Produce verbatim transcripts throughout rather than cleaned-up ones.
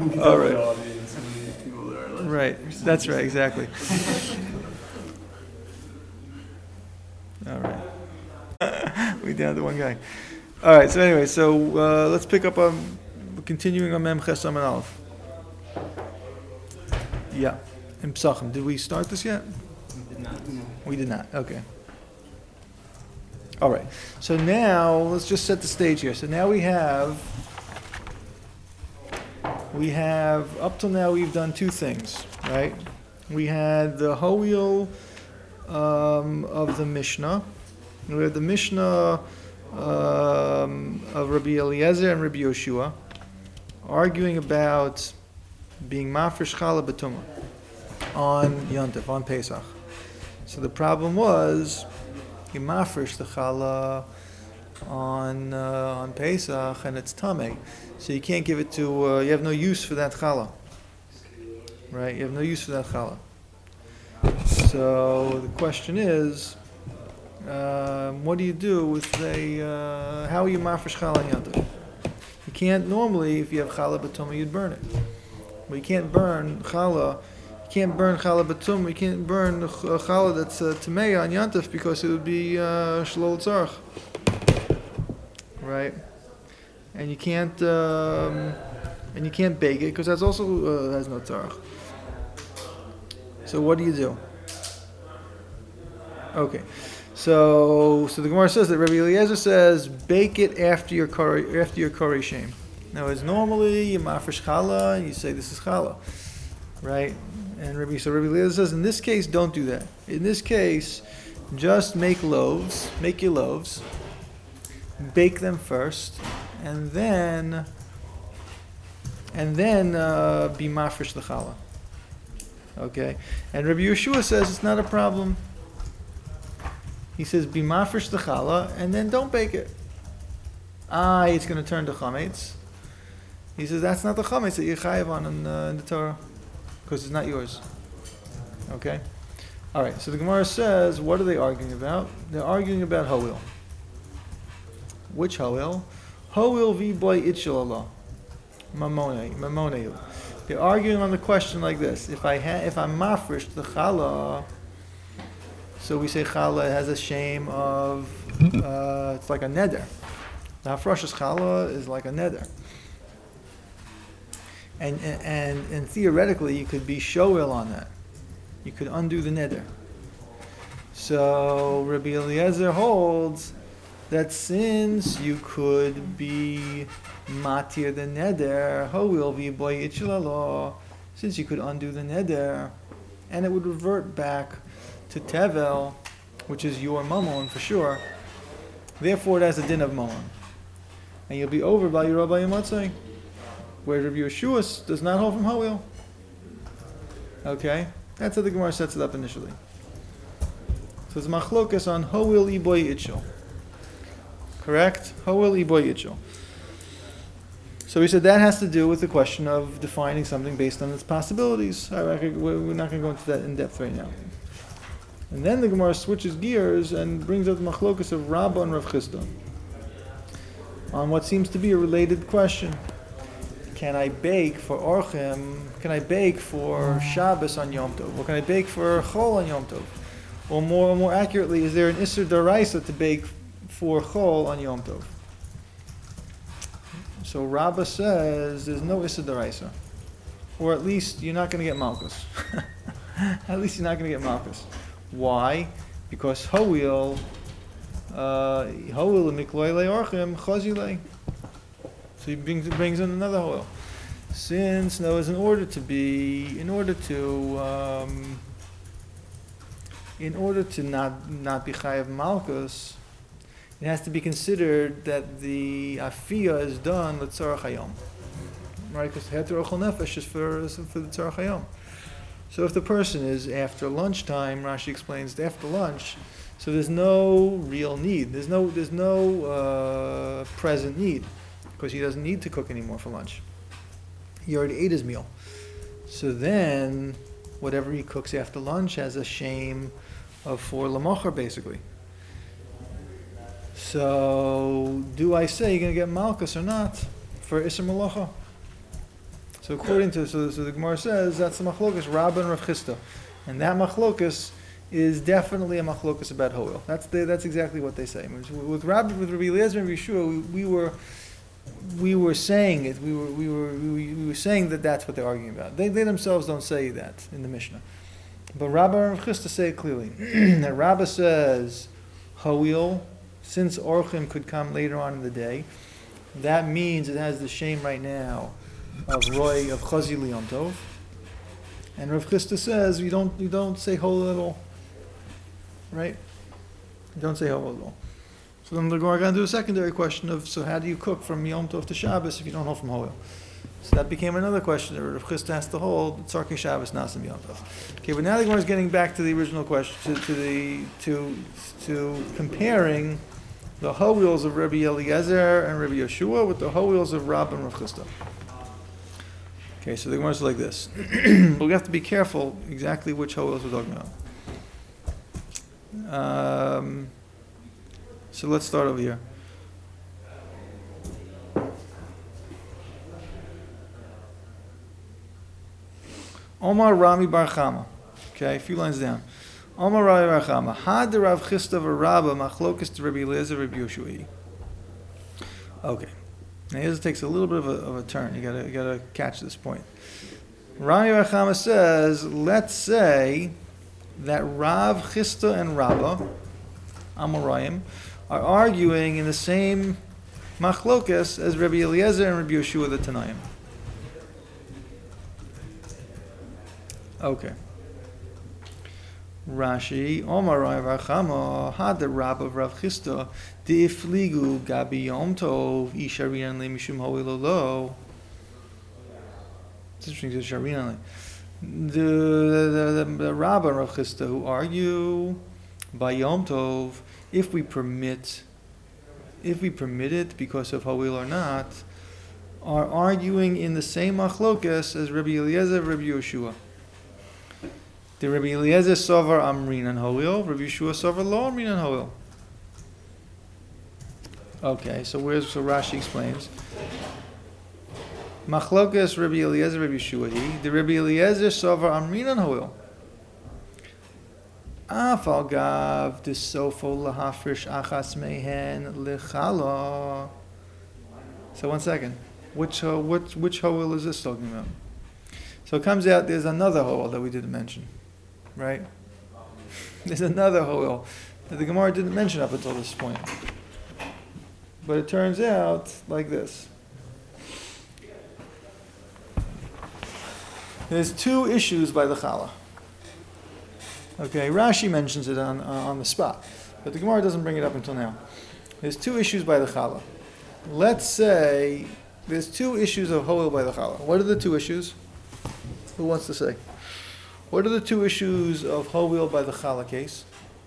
All right. Right. That's right. Exactly. All right. We down to one guy. All right. So anyway, so uh, let's pick up on continuing on Mem Ches Amud Aleph. Yeah. In Psachim. Did we start this yet? We did not. No. We did not. Okay. All right. So now let's just set the stage here. So now we have we have up till now we've done two things, right? We had the Ho'il um, of the Mishnah. We had the Mishnah um, of Rabbi Eliezer and Rabbi Yoshua arguing about being mafresh challah b'tumah on Yontif, on Pesach. So the problem was you mafresh the challah on uh, on Pesach and it's tamei, so you can't give it to. Uh, you have no use for that challah, right? You have no use for that challah. So the question is, um, what do you do with a? Uh, how are you mafresh challah on Yontif? You can't normally, if you have challah b'tumah, you'd burn it, but you can't burn challah. You can't burn challah b'tumah. You can't burn a challah that's uh, tamei on Yontif because it would be uh, shlol tzarch. Right, and you can't um, and you can't bake it because that's also uh, has no tzarach. So what do you do? Okay, so so the Gemara says that Rabbi Eliezer says bake it after your kari, after your kari shame. Now, as normally you mafresh challah and you say this is challah, right? And Rabbi so Rabbi Eliezer says in this case don't do that. In this case, just make loaves, make your loaves. Bake them first, and then, and then uh, be mafresh the challah. Okay, and Rabbi Yeshua says it's not a problem. He says be mafresh the challah, and then don't bake it. Ah, it's going to turn to chametz. He says that's not the chametz that you're chayav on in, uh, in the Torah, because it's not yours. Okay, all right. So the Gemara says, what are they arguing about? They're arguing about Ho'il. Which Ho'il? Ho'il vi boy itchel Allah. Mamoneu. They're arguing on the question like this. If I ha- if I'm mafresh the challah, so we say challah has a shame of, uh, it's like a neder. The hafrashas challah is like a neder. And, and, and, and theoretically you could be shoel on that. You could undo the neder. So Rabbi Eliezer holds that since you could be matir the neder, ho'il v'boy itchilalo, since you could undo the neder, and it would revert back to tevel, which is your mamon for sure. Therefore, it has a din of mamon, and you'll be over by your rabbi yamatzai, where Rabbi Yeshua does not hold from ho'il. Okay, that's how the Gemara sets it up initially. So it's machlokas on ho'il iboy itchil. Correct? Ho'il iboy itchel. So we said that has to do with the question of defining something based on its possibilities. We're not going to go into that in depth right now. And then the Gemara switches gears and brings up the machlokas of Rabbah and Rav Chisda on what seems to be a related question. Can I bake for Orchim? Can I bake for Shabbos on Yom Tov? Or can I bake for Chol on Yom Tov? Or more, more accurately, is there an Isser Daraisa to bake for Chol on Yom Tov? So Rabbah says there's no Issa Daraisa. Or at least you're not going to get Malchus. At least you're not going to get Malchus. Why? Because Ho'il, uh, Ho'il Mikloi Le'orchim Chazilei. So he brings, brings in another Ho'il. Since, no, in order to be, in order to, um, in order to not, not be Chayav Malchus, it has to be considered that the afiyah is done with tzarach hayom, right? Because heter ochel nefesh is for is for the tzarach hayom. So if the person is after lunchtime, Rashi explains after lunch, so there's no real need. There's no there's no uh, present need because he doesn't need to cook anymore for lunch. He already ate his meal. So then, whatever he cooks after lunch has a shame of for lamocher basically. So, do I say you're going to get Malchus or not for Isser Malacha? So according to, so, so the Gemara says that's the machlokas, Rabba and Rav Chisda. And that machlokas is definitely a machlokas about Hoel. That's the, that's exactly what they say. With Rabbi, with Rabbi Eliezer and Yeshua, we, we were we were saying it. We were we were we, we were saying that that's what they're arguing about. They they themselves don't say that in the Mishnah, but Rabbi and Rav Chisda say it clearly. That Rabbi says Hoel, since Orchim could come later on in the day, that means it has the shame right now of Roy of Chazi Liyom Tov. And Rav Chisda says you don't you don't say Hoel at all. Right? You don't say Hoel at all. So then the Gemara going to do a secondary question of, so how do you cook from Yom Tov to Shabbos if you don't hold from Hoel? So that became another question that Rav Chisda has to hold, Tzarkei Shabbos, Nasim Yom Tov. Okay, but now the Gemara is getting back to the original question, to, to the to to comparing the Hoels of Rabbi Eliezer and Rabbi Yeshua with the Hoels of Rab and Rav Chisda. Okay, so the Gemara is like this. But we have to be careful exactly which Hoels we're talking about. Um, so let's start over here. Omar Rami Bar Chama. Okay, a few lines down. Omar Rami Bar Chama. Had the Rav Chisda v'Rabba machlokas to Rabbi Eliezer Rabbi Yeshua. Okay. Now here's it takes a little bit of a, of a turn. You gotta you gotta catch this point. Rami Bar Chama says, let's say that Rav Chisda and Rabba, Amoraim, are arguing in the same machlokas as Rabbi Eliezer and Rabbi Yeshua the Tanaim. Okay. Rashi, Omar Rav Chama, had the Rab of Rav Chisda, the ifligu gabi yom tov, isharian le mishum hoilolo. It's interesting to sharian. The the the, the Rab and Rav Chisda who argue by yom tov, if we permit, if we permit it because of hoil or not, are arguing in the same machlokas as Rabbi Eliezer, Rabbi Yeshua. The Rabbi Eliezer sover amrin and hoil, Rabbi Yeshua sover lo amrin and hoil. Okay, so where's so Rashi explains? Machlokas Rabbi Eliezer, Rabbi Yeshua. He the Rabbi Eliezer sover amrin and hoil. Afal gav desofo lahafrish achas mehen lechala. So one second, which uh, which which hoil is this talking about? So it comes out there's another hoil that we didn't mention. Right? There's another hoil that the Gemara didn't mention up until this point. But it turns out like this. There's two issues by the Chala. Okay, Rashi mentions it on, uh, on the spot, but the Gemara doesn't bring it up until now. There's two issues by the Chala. Let's say there's two issues of hoil by the Chala. What are the two issues? Who wants to say? What are the two issues of hoil by the Chala case?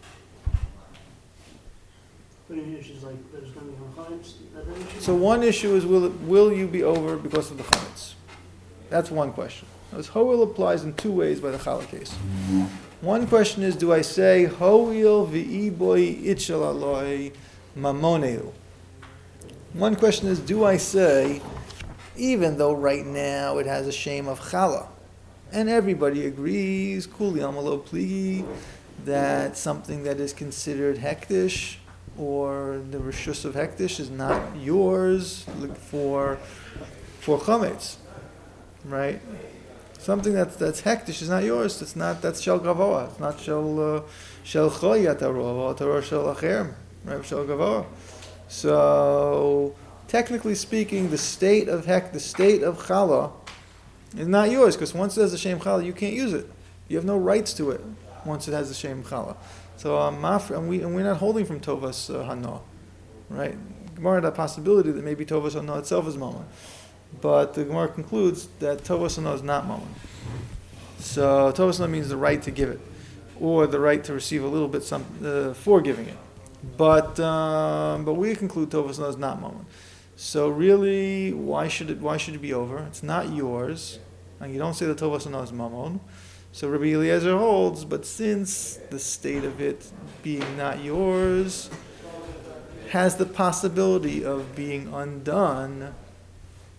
Issues like there's going to be no chametz. So one issue is will it, will you be over because of the chametz? That's one question. As hoil applies in two ways by the Chala case. One question is, do I say hoil v'iboy itchel aloi mamoneu? One question is, do I say, even though right now it has a shame of Chala, and everybody agrees, kuli amalo pligi, that something that is considered hektish, or the rishus of hektish is not yours for for chametz, right? Something that's that's hektish is not yours. It's not that's shel gavoa. It's not shel uh, shel choya tarov, tarov shel acherem, right? Shel gavoa. So technically speaking, the state of hek, the state of chala, is not yours because once it has the shem chala, you can't use it. You have no rights to it once it has the shem chala. So um, and we and we're not holding from tovas uh, hana, right? Gemara had a possibility that maybe tovas hana itself is mammon, but the Gemara concludes that tovas hana is not mammon. So tovas hana means the right to give it, or the right to receive a little bit some uh, for giving it. But um, but we conclude tovas hana is not mammon. So really, why should it why should it be over? It's not yours, and you don't say that tovas hana is mammon. So Rabbi Eliezer holds, but since the state of it being not yours has the possibility of being undone,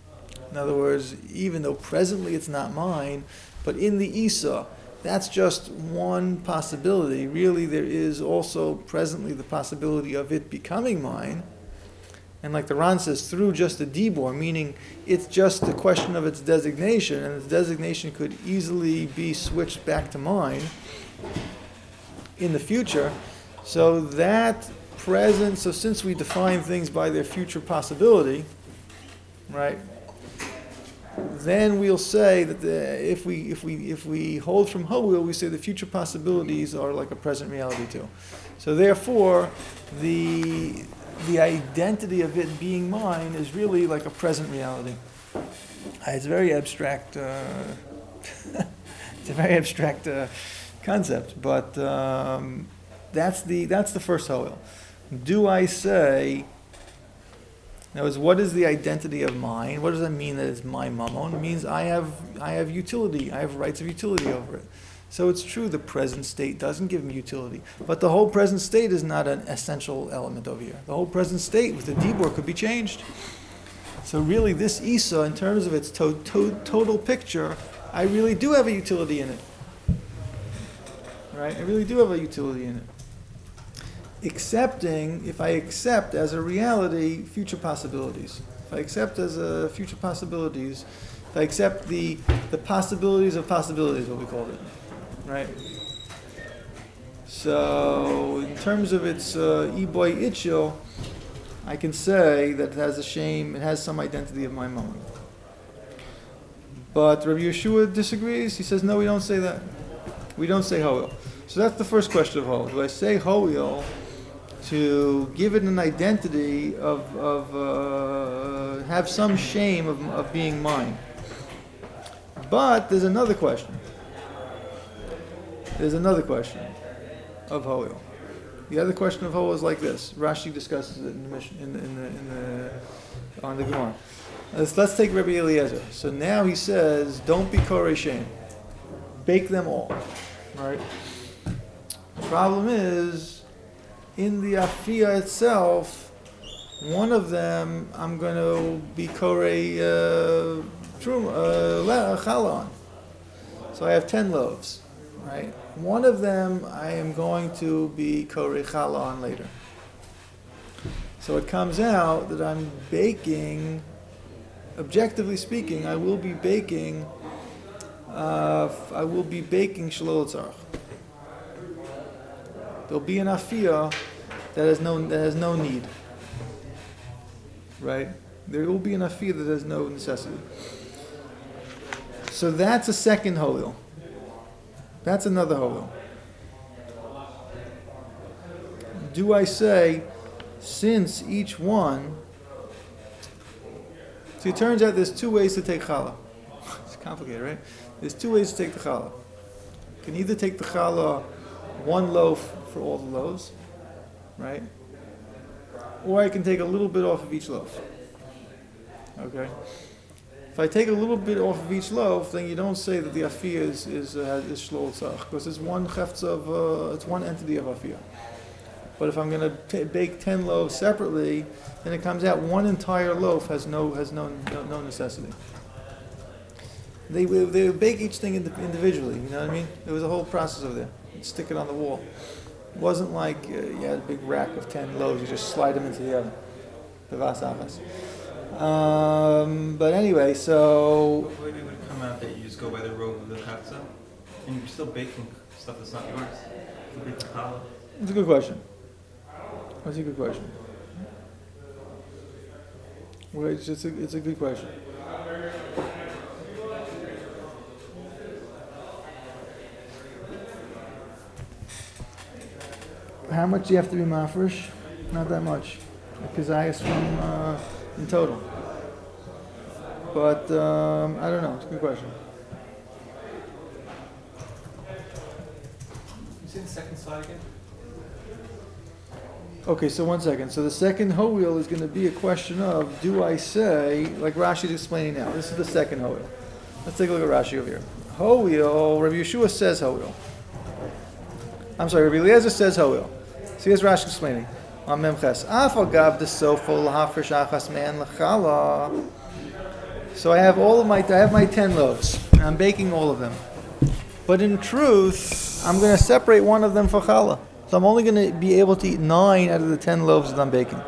In other words, even though presently it's not mine, but in the Isa, that's just one possibility. Really, there is also presently the possibility of it becoming mine. And like the Ran says, through just a dibor, meaning it's just a question of its designation, and its designation could easily be switched back to mine in the future. So that present, so since we define things by their future possibility, right, then we'll say that the, if we if we if we hold from Ho'il, we say the future possibilities are like a present reality too. So therefore, the the identity of it being mine is really like a present reality. Uh, It's a very abstract. Uh, it's a very abstract uh, concept, but um, that's the that's the first Ho'il. Do I say? Now, is what is the identity of mine? What does that mean that it's my mammon? It means I have I have utility. I have rights of utility over it. So it's true the present state doesn't give me utility, but the whole present state is not an essential element over here. The whole present state with the dibor could be changed. So really, this Isa, in terms of its to- to- total picture, I really do have a utility in it. Right? I really do have a utility in it. Accepting, if I accept as a reality future possibilities, if I accept as a future possibilities, if I accept the the possibilities of possibilities, what we called it, right? So in terms of its uh, iboy itchil, I can say that it has a shame, it has some identity of my moment. But Rabbi Yeshua disagrees. He says, no, we don't say that. We don't say Ho'il. So that's the first question of Ho'il. Do I say Ho'il to give it an identity of, of uh, have some shame of, of being mine? But there's another question. There's another question of Ho'il. The other question of Ho'il is like this. Rashi discusses it in the mission, in the, in the, in the on the Gemara. Let's, let's take Rabbi Eliezer. So now he says, don't be korei shame. Bake them all. Right? The problem is, in the afia itself, one of them I'm going to be korei uh, challah on. So I have ten loaves, right? One of them I am going to be korei challah on later. So it comes out that I'm baking, objectively speaking, I will be baking, uh, I will be baking shalol tzarach. There'll be an afia that has no that has no need. Right? There will be an afia that has no necessity. So that's a second Ho'il. That's another Ho'il. Do I say, since each one, so it turns out there's two ways to take challah. It's complicated, right? There's two ways to take the challah. You can either take the challah one loaf for all the loaves, right? Or I can take a little bit off of each loaf. Okay? If I take a little bit off of each loaf, then you don't say that the afia is is uh, is shlol tzach, because it's one cheftz of uh, it's one entity of afia. But if I'm going to bake ten loaves separately, then it comes out one entire loaf has no has no no, no necessity. They they bake each thing individually. You know what I mean? There was a whole process over there. You'd stick it on the wall. It wasn't like uh, you had a big rack of ten loaves. You just slide them into the oven. Um, but anyway, so Maybe it would come out that you just go by the rule of the chatza, and you're still baking stuff that's not yours. You bake the challah. it's a good question. That's a good question. Well, it's just a, it's a good question. How much do you have to be mafresh? Not that much, because I assume uh, in total. But um, I don't know. It's a good question. You see the second slide again? Okay, so one second. So the second Ho'il is going to be a question of, do I say, like Rashi's explaining now. This is the second Ho'il. Let's take a look at Rashi over here. Ho'il, Rabbi Yeshua says Ho'il. I'm sorry, Rabbi Eliezer says Ho'il. So here's Rashi explaining. On Memches. Afal gab de sofo lahafresh achas man lechala. So I have all of my, I have my ten loaves, and I'm baking all of them. But in truth, I'm going to separate one of them for challah. So I'm only going to be able to eat nine out of the ten loaves that I'm baking.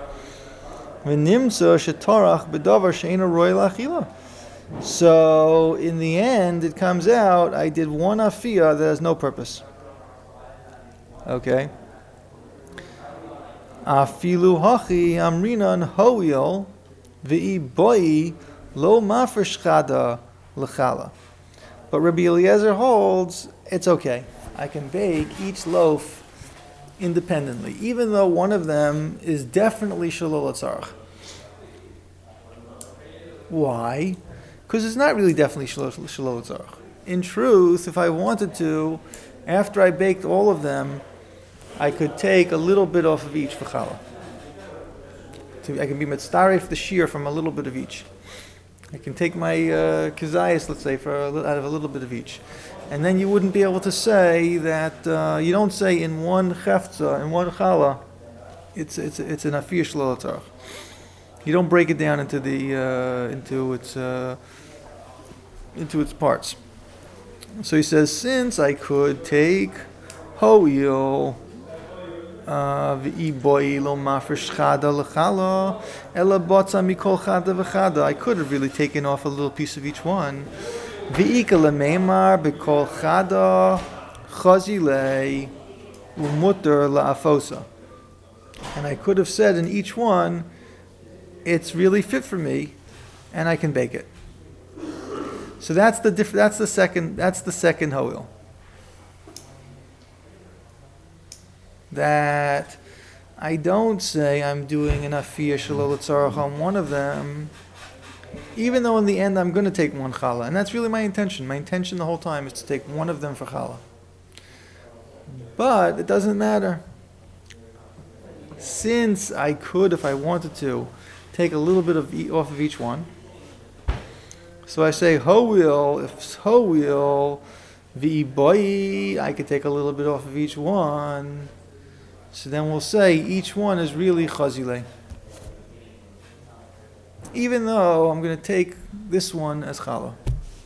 So in the end, it comes out, I did one afiyah that has no purpose. Okay. Afilu hachi amrinan hoil v'i boi lo mafresh chada l'chala. But Rabbi Eliezer holds it's okay. I can bake each loaf independently, even though one of them is definitely shalol atzarach. Why? Because it's not really definitely shalol atzarach. In truth, if I wanted to, after I baked all of them, I could take a little bit off of each for challah. So I can be mitzaref the shear from a little bit of each. I can take my uh, kizayas, let's say, for a little, out of a little bit of each. And then you wouldn't be able to say that, uh, you don't say in one cheftza, in one challah, it's it's it's an afiyah shalol atzarach. You don't break it down into the uh, into its uh, into its parts. So he says, since I could take ho'il v'i boi lo mafresh chada l'chala ela botza mikol chada v'chada, I could have really taken off a little piece of each one. V'ika lemeimar b'kol chada chazilei u'mutter la'afosa, and I could have said in each one, it's really fit for me, and I can bake it. So that's the diff- that's the second that's the second ho'il. That I don't say I'm doing an afiyah shalol atzarach on one of them, even though in the end I'm going to take one challah, and that's really my intention. My intention the whole time is to take one of them for challah. But it doesn't matter, since I could, if I wanted to, take a little bit of e- off of each one. So I say ho'il, if ho'il v'i boi, I could take a little bit off of each one. So then we'll say each one is really chazilei, even though I'm going to take this one as challah.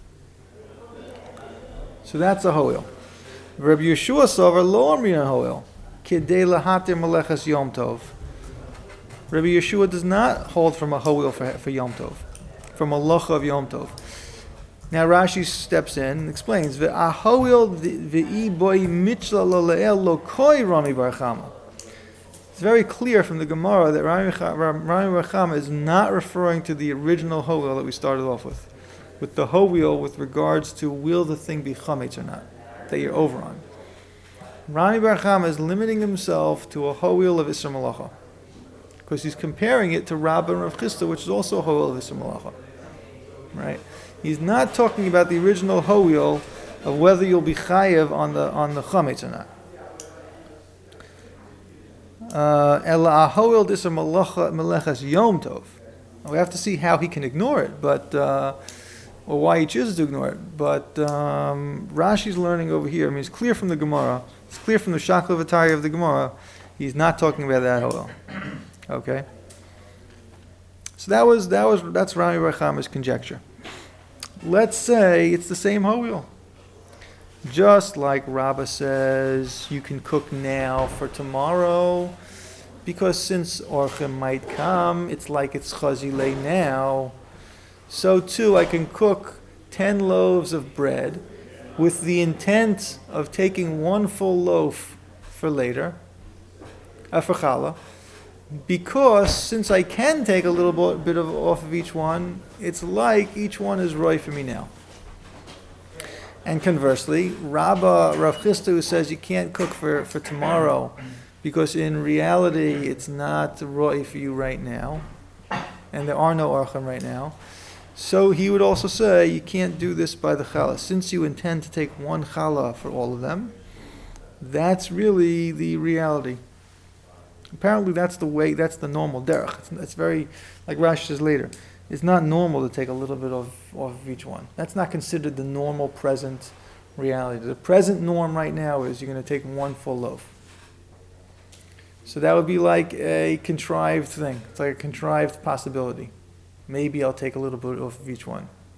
So that's a ho'il. Rabbi Yeshua Sover lo amrin ho'il kedei lahatir melechas Yom Tov. Rabbi Yeshua does not hold from a ho'il for, for Yom Tov, from a malacha of Yom Tov. Now Rashi steps in and explains, Ve'aho'il v'i boi mitzla lo le'el lo koi Rami bar Chama. It's very clear from the Gemara that Rami bar Chama is not referring to the original ho'il that we started off with, with the ho'il with regards to will the thing be chametz or not, that you're over on. Rami bar Chama is limiting himself to a ho'il of Isser Malacha, because he's comparing it to Rabbah and Rav Chisda, which is also a ho'il of Isser Malacha. Right? He's not talking about the original ho'il of whether you'll be chayev on the on the chametz or not. Ela aho'il d'isser melechas Yom Tov. We have to see how he can ignore it, but uh, or why he chooses to ignore it. But um, Rashi's learning over here. I mean, it's clear from the Gemara. It's clear from the Shakla V'Tarya of the Gemara. He's not talking about that ho'il. Okay. So that was that was that's Rami bar Chama's conjecture. Let's say it's the same ho'il. Just like Rabbah says, you can cook now for tomorrow, because since Orchim might come, it's like it's chazilei now. So too, I can cook ten loaves of bread with the intent of taking one full loaf for later, uh, for challah. Because since I can take a little bit of off of each one, it's like each one is roy for me now. And conversely, Rabbah, Rav Chisda, who says you can't cook for, for tomorrow because in reality it's not roy for you right now, and there are no orchim right now. So he would also say you can't do this by the challah. Since you intend to take one challah for all of them, that's really the reality. Apparently that's the way, that's the normal derech. It's, it's very, like Rashi says later, it's not normal to take a little bit of, of each one. That's not considered the normal present reality. The present norm right now is you're going to take one full loaf. So that would be like a contrived thing. It's like a contrived possibility. Maybe I'll take a little bit off of each one.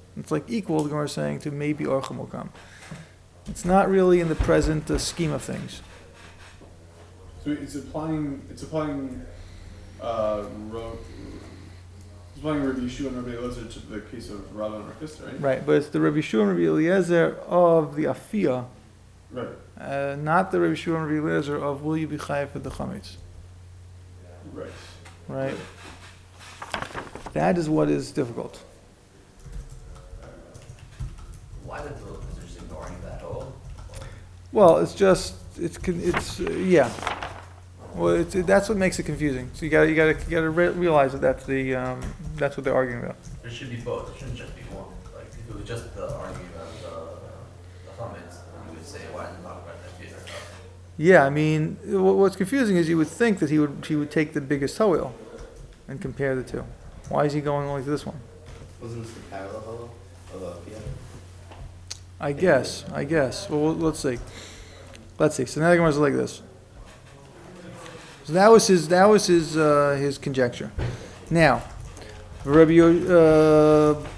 It's like equal, the Gemara is saying, to maybe orcha mukam. It's not really in the present uh, scheme of things. So it's applying, it's applying, uh, Ro, it's applying Rabbi Yeshua and Rabbi Eliezer to the case of Rava and Rakista, right? Right, but it's the Rabbi Shua and Rabbi Eliezer of the Afiyah, Right. uh, not the Rabbi Shua and Rabbi Eliezer of will you be chayav for the chametz. Right. Right? That is what is difficult. Why the rule? Because they're just ignoring that whole. Well, it's just it's con- it's uh, yeah. Well, it's, it, that's what makes it confusing. So you got to you got to you got to re- realize that that's the um, that's what they're arguing about. There should be both. It shouldn't just be one. Like if it was just the argument of the the chametz, you would say why didn't talk about that either? Yeah, I mean, wh- what's confusing is you would think that he would he would take the biggest hoil and compare the two. Why is he going only to this one? Wasn't this the parallel hollow of the Pia? I guess. I guess. Well, we'll- let's see. Let's see. So now the Gemara is like this. So that was his. That was his. Uh, his conjecture. Now, Rabbi. Yo- Uh,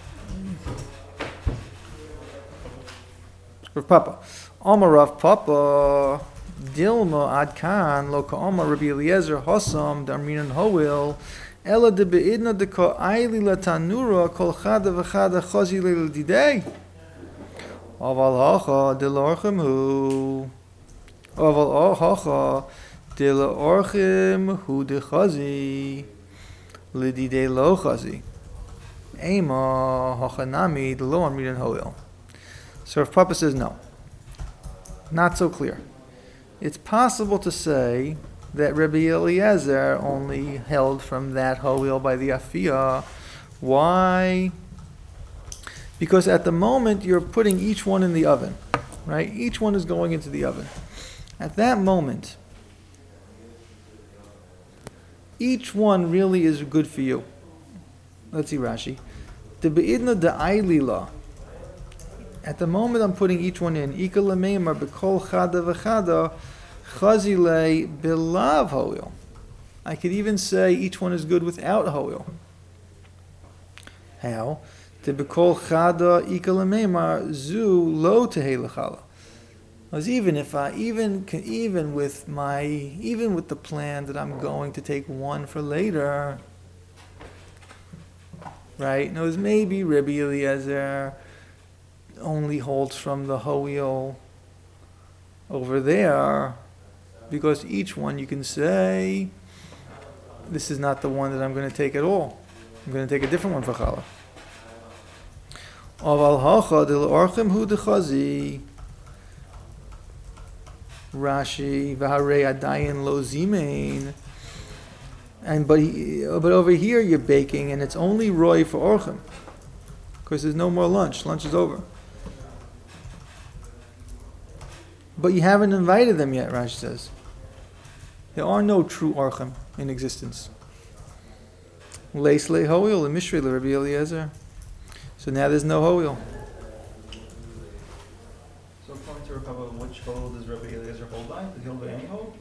Rav Papa. Omar Rav Papa. Dilma Adkan lo ka'omar Rabbi Eliezer Hossam Darminan Hoil. Ela de beidna de ko aili la tanura kol chada v'chada chazi leil didei. Aval hacha de lorchem hu. Aval hacha de lorchem hu de chazi. Lididei lo chazi. Ema hacha nami de lo amridan hoil. So if Papa says no. Not so clear. It's possible to say that Rabbi Eliezer only held from that hoil by the Afiyah. Why? Because at the moment you're putting each one in the oven, right? Each one is going into the oven. At that moment, each one really is good for you. Let's see Rashi. The beidna de ailila. At the moment I'm putting each one in, Ika lemeimar bekol chada v'chada chazile bilav hoil. I could even say each one is good without hoil. How? To bekol chada Ika lemeimar zu lo tehei lechala. Because even if I even can, even with my even with the plan that I'm going to take one for later, right? Knows maybe Rabbi Eliezer only holds from the hoil over there, because each one you can say, this is not the one that I'm going to take at all. I'm going to take a different one for challah. Aval hacha de l'orchem hu de chazi. Rashi v'harei adayin lo zimein. And but he, but over here you're baking, and it's only roy for orchem, because there's no more lunch. Lunch is over. But you haven't invited them yet, Rashi says. There are no true orchem in existence. Leis le hoil and mishrei le Rabbi Eliezer. So now there's no hoil. So according to Rabbi, which hole does Rabbi Eliezer hold by? Does he hold by any hole?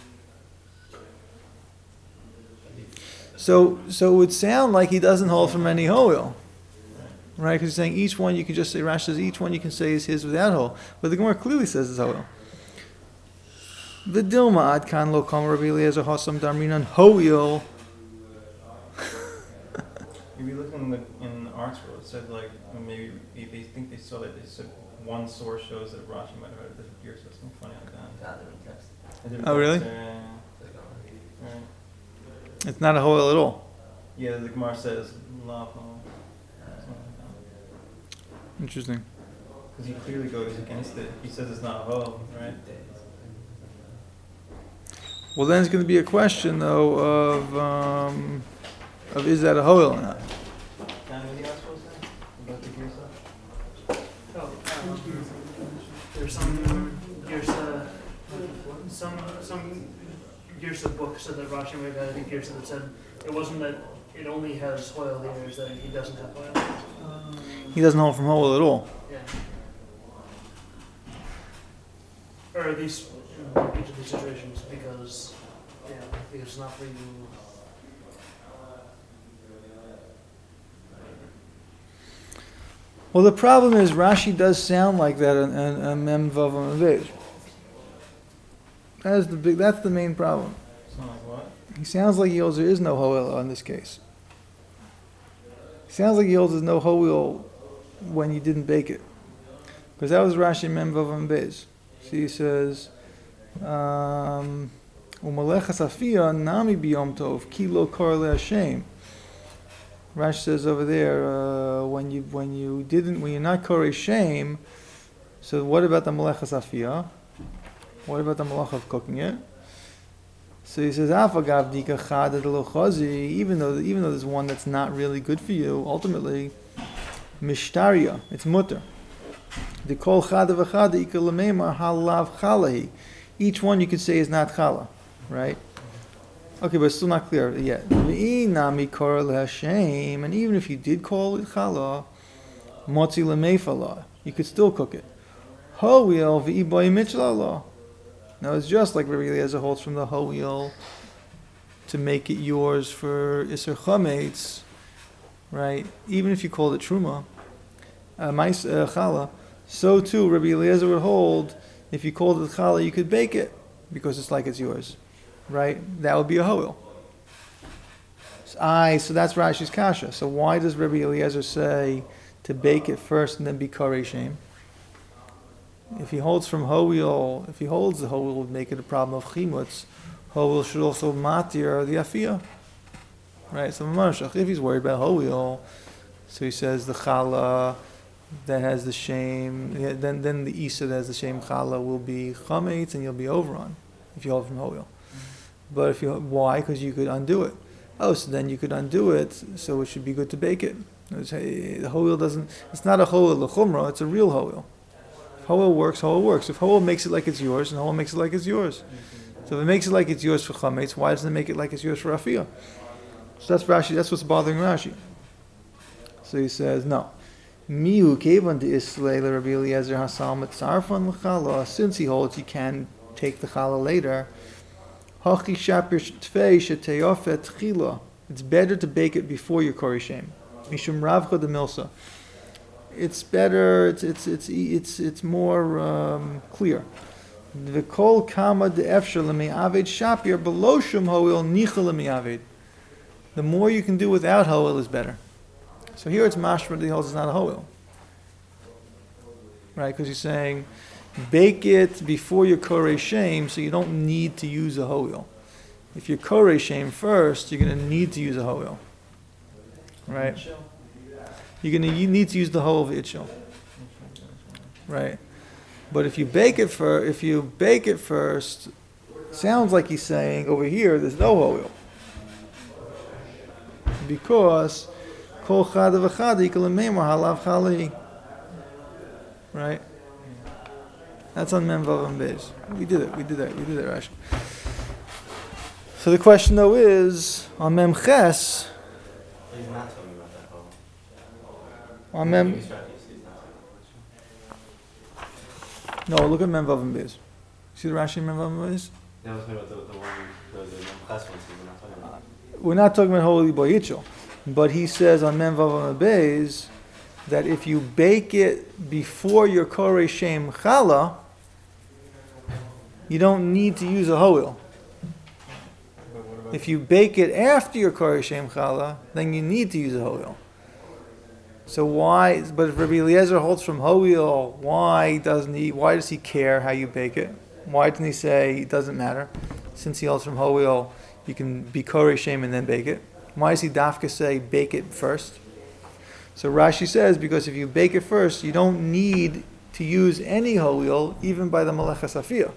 So, so it would sound like he doesn't hold from any hoil, right? Because he's saying each one you can just say. Rashi says each one you can say is his without hoil, but the Gemara clearly says it's hoil. The Dilma ad kan lo kam Rabbi Eliezer hosam darminan hoil. If you look in the in the arts world, it said like well, maybe they they think they saw that they said one source shows that Rashi might have had a different gear system. Funny like that. Not different text. A different Oh, really? text, uh, right. It's not a hoil at all. Yeah, the Gemara says love hole. Something like that. Interesting. Because he clearly goes against it. He says it's not a hole, right? Well, then it's going to be a question though of um, of is that a hoil or not? Can anything else was there about the gear stuff? Oh, um, there's some Girsa, some some Girsa book said that Rashi made that. I think Girsa that said it wasn't that it only has oil there, it's that he doesn't have oil. He doesn't hold from hoil at all. Yeah. Or at least in each of these situations, because yeah, because it's not for you. Well, the problem is Rashi does sound like that in, in, in Mem Vav Amud Beis. That's the big. That's the main problem. So what? He sounds like he holds there is no hoel in this case. He sounds like he holds there's no hoel when you didn't bake it, because that was Rashi Mem Vav Amud Beis. See, he says, um, "Umalechas afia nami biyom tov kilo kor leHashem." Rashi says over there, uh, when you when you didn't when you're not korei shame, so what about the malechas afia? What about the malach of cooking it? So he says, "Afagav dika chad elochazi." Even though even though there's one that's not really good for you, ultimately, mishtaria, it's mutter. The kol chad v'chad ika lememar halav chalahi. Each one you could say is not chala, right? Okay, but it's still not clear yet. V'inami kor leHashem, and even if you did call it chala, motzi lemeifala, you could still cook it. Ho'il v'iboy mitzvah. Now it's just like Rabbi Eliezer holds from the ho'il to make it yours for iser chametz, right? Even if you called it truma, uh, mais uh, chala, so too Rabbi Eliezer would hold if you called it chala, you could bake it because it's like it's yours. Right? That would be a ho'il. So, I, so that's Rashi's kasha. So why does Rabbi Eliezer say to bake it first and then be korei shem? If he holds from ho'il, if he holds the ho'il would make it a problem of chimutz, ho'il should also matir the afiyah. Right? So Mamashach, if he's worried about ho'il, so he says the chala that has the shame, then then the isa that has the shame chala will be chametz and you'll be over on if you hold from ho'il. But if you why? Because you could undo it. Oh, so then you could undo it. So it should be good to bake it. It's, the ho'il doesn't. It's not a ho'il l'chumra. It's a real ho'il. If ho'il works, ho'il works. If ho'il makes it like it's yours, and ho'il makes it like it's yours. So if it makes it like it's yours for chametz, why doesn't it make it like it's yours for afiyah? So that's Rashi. That's what's bothering Rashi. So he says no. Mihu kevan de islay Rabbi Eliezer hasal mitzarfan l'chala. Since he holds you can take the chala later. It's better to bake it before your korei shem. Mishum ravcha de milsa. It's better. It's it's it's it's it's more um, clear. The kol kama de efshar leme'aved shapir below shum ho'il nicha leme'aved. The more you can do without ho'il is better. So here it's mashma that he holds is not a ho'il, right? Because he's saying, bake it before your korei shem, so you don't need to use a ho'il. If you're korei shem first, you're going to need to use a ho'il, right? You're going to you need to use the ho'il of itchel, right? But if you bake it for, if you bake it first, sounds like he's saying over here there's no ho'il because kol chada v'chada ikal memar halav chali, right? That's on Mem Vav Amud Beis. We did it. We did that. We did it, Rashi. So the question though is on Mem Ches. He's not talking about that whole. On Mem. He's not talking No, look at Mem Vav Amud Beis. See the Rashi in Mem Vav Amud Beis? That was about the, the one, the, the Mem Ches one, so we're not talking about that. We're not talking about holy boyichel, but he says on Mem Vav Amud Beis that if you bake it before your korei shem chala, you don't need to use a ho'il. If you bake it after your korei shem chala, then you need to use a ho'il. So why? But if Rabbi Eliezer holds from ho'il, why doesn't he? Why does he care how you bake it? Why doesn't he say it doesn't matter? Since he holds from ho'il, you can be korei shem and then bake it. Why does he dafka say bake it first? So Rashi says because if you bake it first, you don't need to use any ho'il, even by the malechas afiyah.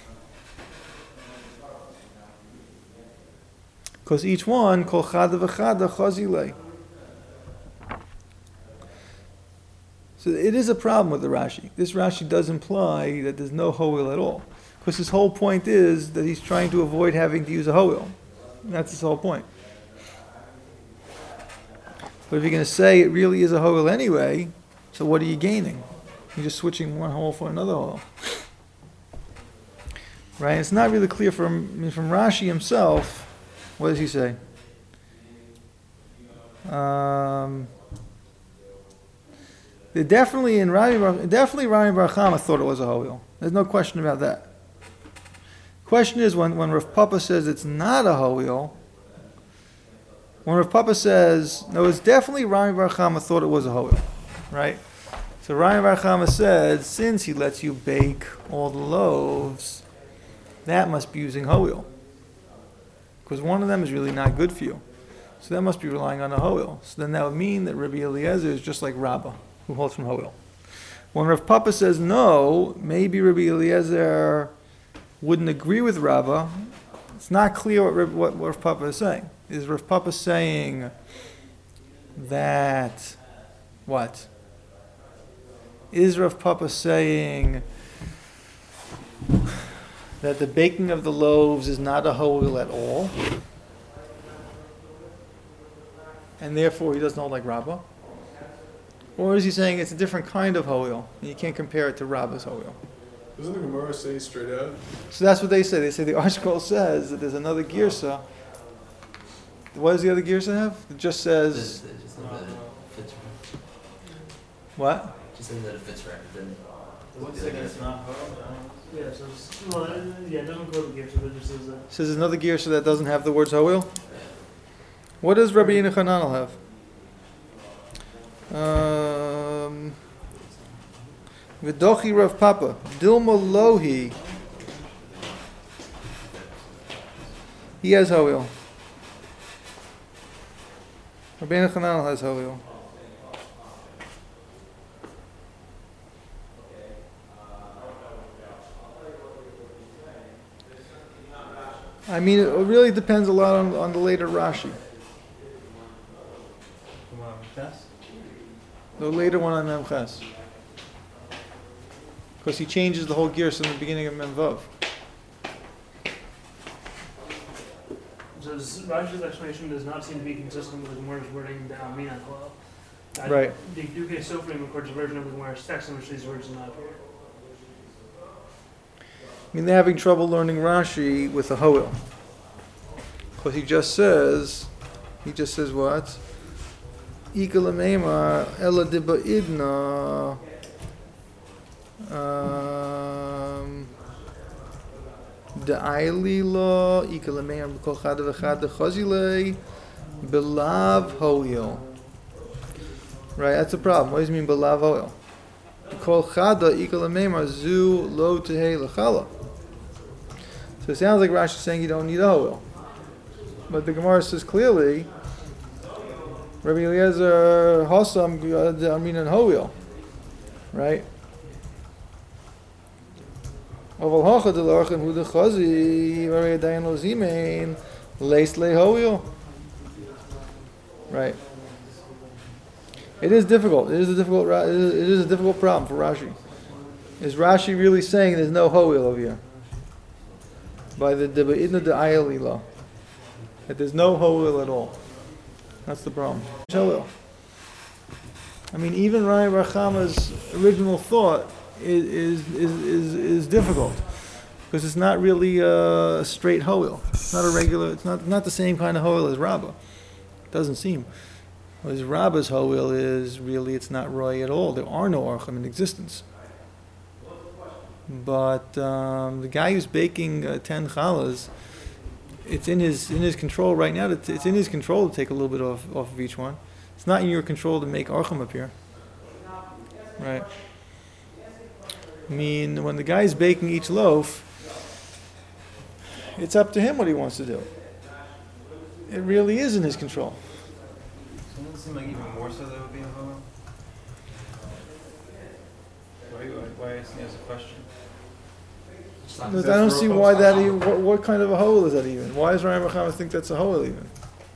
Because each one, kol chada v'chada chazilei. So it is a problem with the Rashi. This Rashi does imply that there's no ho'il at all. Because his whole point is that he's trying to avoid having to use a ho'il. That's his whole point. But if you're going to say it really is a ho'il anyway, so what are you gaining? You're just switching one ho'il for another ho'il. Right? It's not really clear from, I mean, from Rashi himself. What does he say? Um, They definitely in Rami Bar, definitely Rami Bar Chama thought it was a hoil. There's no question about that. Question is when, when Rav Papa says it's not a hoil, when Rav Papa says, no, it's definitely Rami Bar Chama thought it was a hoil, right? So Rami Bar Chama said, since he lets you bake all the loaves, that must be using hoil. Because one of them is really not good for you. So that must be relying on a hoil. So then that would mean that Rabbi Eliezer is just like Rabbah, who holds from hoil. When Rav Papa says no, maybe Rabbi Eliezer wouldn't agree with Rabbah. It's not clear what Rav, what, what Rav Papa is saying. Is Rav Papa saying that, what? Is Rav Papa saying that the baking of the loaves is not a hoil at all, and therefore he doesn't hold like Rabbah? Or is he saying it's a different kind of hoil, and you can't compare it to Rabbah's hoil? Doesn't the Gemara say straight out? So that's what they say. They say the article says that there's another girsa. What does the other girsa have? It just says, Just, it just says that it fits right. what? Just says that it fits right. Then What's saying it's not hoil? Yeah, so it's, well, uh, yeah, it doesn't quote the gift, but it just says that. It says there's another girsa that doesn't have the words hoil. What does Rabbi Yechanan have? Um, V'dochi Rav Papa, Dilma Lohi. He has hoil. Rabbi Yechanan has hoil. I mean, it really depends a lot on, on the later Rashi. Come on, test. The later one on Memches. Because he changes the whole gears in the beginning of Memvav. So this- Rashi's explanation does not seem to be consistent with the Gemara's wording down Mina Halal. I- Right. The Duke Sofrim records a version of the Gemara's text in which these words do not appear. I mean, they're having trouble learning Rashi with a hoil. Because he just says, he just says what? Ika l'meimar ela diba idna um, da'ayli lo ika l'meimar b'kol chada v'chada chazilei belav hoil. Right, that's the problem. What does it mean belav hoil? B'kol chada ika l'meimar zu lo tehei l'chala. So it sounds like Rashi is saying you don't need a hoil. But the Gemara says clearly, Rabbi Eliezer Hossam Amin and Hoil, right? Oval Hocha de Lorchen Hu de Chazi Rabbi Dayan Lo Zimein Leis Le Hoil. Right. It is difficult. It is a difficult. It is it is a difficult problem for Rashi. Is Rashi really saying there's no Hoil over here? By the Deba'idna de Ayalila. That there's no hoil at all. That's the problem. Hoil. I mean, even Rami Bar Chama's original thought is is, is, is is difficult because it's not really a straight hoil. It's not a regular. It's not not the same kind of hoil as Rabbah. It doesn't seem. Whereas Rabbah's hoil is really it's not roy at all. There are no archim in existence. But um, the guy who's baking uh, ten challahs, it's in his in his control right now. To, it's in his control to take a little bit off, off of each one. It's not in your control to make archim appear. Right? I mean, when the guy's baking each loaf, it's up to him what he wants to do. It really is in his control. Doesn't it seem like even more so that would be a hoil? Why, why, why are you asking as a question? I don't see why that even. What, what kind of a hole is that even? Why does Rami Bar Chama think that's a hole even?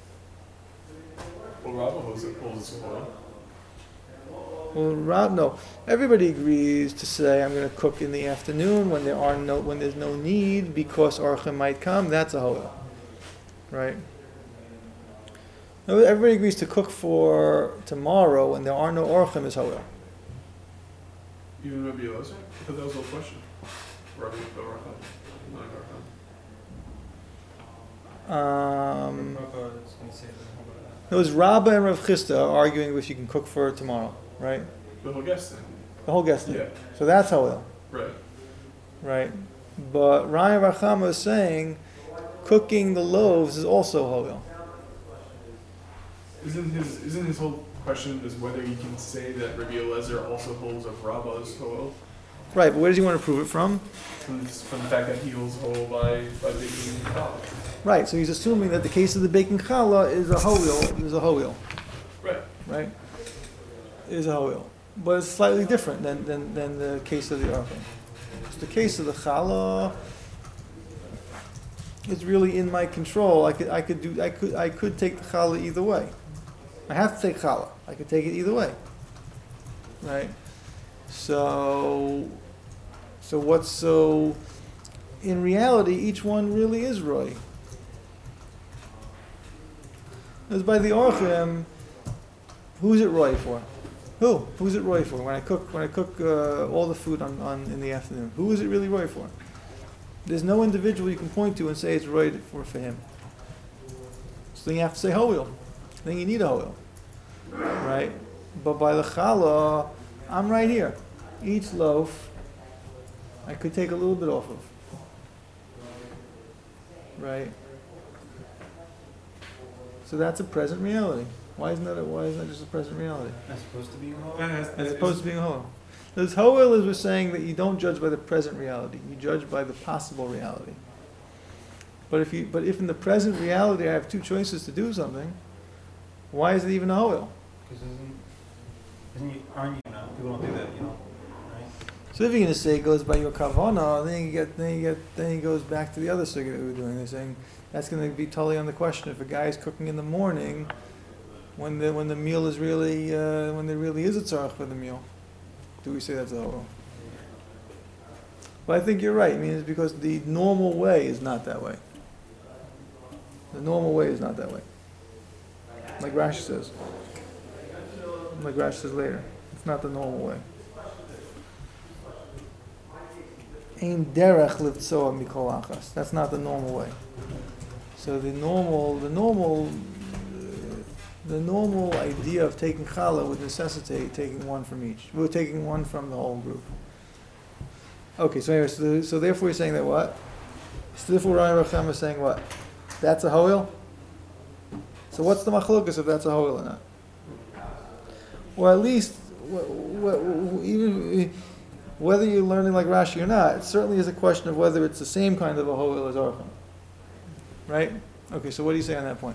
Well, Rabbah holds it, holds it well. Well, Rab, no. Everybody agrees to say I'm going to cook in the afternoon when there are no when there's no need because Archim might come. That's a hole, right? No, everybody agrees to cook for tomorrow when there are no Archim is hole. Even Rabbi Elazar? I thought that was the whole question. Rabbi Elazar, not Elazar. Um, Papa is gonna say that. How about that? it was Rabbah and Rav Chisda arguing if you can cook for tomorrow, right? The whole guest thing. The whole guest thing. Yeah. So that's Hoel, Right. right? But Ryan Rachama is saying cooking the loaves is also Hoel. Isn't his isn't his whole question is whether you can say that Rabbi Eliezer also holds of Rabbah's Hoel? Right, but where does he want to prove it from? From, this, from the fact that he holds Hoel by, by baking challah. Right, so he's assuming that the case of the baking challah is a Hoel, is a Hoel, Right. right? Is a Hoel. But it's slightly different than, than, than the case of the Archim. The case of the challah is really in my control. I could, I could do, I could, I could take the challah either way. I have to take challah. I could take it either way, right? So, so what's so? In reality, each one really is roy. Because by the Orchem, who's it roy for? Who? Who's it roy for? When I cook, when I cook uh, all the food on, on in the afternoon, who is it really roy for? There's no individual you can point to and say it's roy for for him. So then you have to say hoil. Then you need a hoil, right? But by the challah, I'm right here. Each loaf, I could take a little bit off of, right? So that's a present reality. Why isn't that? A, why isn't that just a present reality? As opposed to being a That Hoel? has, As opposed to being a hoel. This hoel is we're saying that you don't judge by the present reality. You judge by the possible reality. But if you, but if in the present reality I have two choices to do something, why is it even a hoel? Because isn't, isn't you, aren't you, you know, people don't do that, you know, right? So if you're going to say it goes by your kavana, then you get, then you get, then he goes back to the other sugi that we were doing. They're saying that's going to be totally on the question. If a guy is cooking in the morning, when the when the meal is really uh, when there really is a tzarech for the meal, do we say that's a hoel? But I think you're right. I mean, it's because the normal way is not that way. The normal way is not that way. Like Rashi says. Like Rashi says later. It's not the normal way. Ein derech livtzoa mikol achas. That's not the normal way. So the normal, the normal, the normal idea of taking challah would necessitate taking one from each. We're taking one from the whole group. Okay, so anyway, so, so therefore you're saying that what? So therefore Ryan Racham is saying what? That's a hoil? So what's the machlokas if that's a hoil or not? Or at least, wh- wh- even whether you're learning like Rashi or not, it certainly is a question of whether it's the same kind of a hoil as Archam. Right? Okay, so what do you say on that point?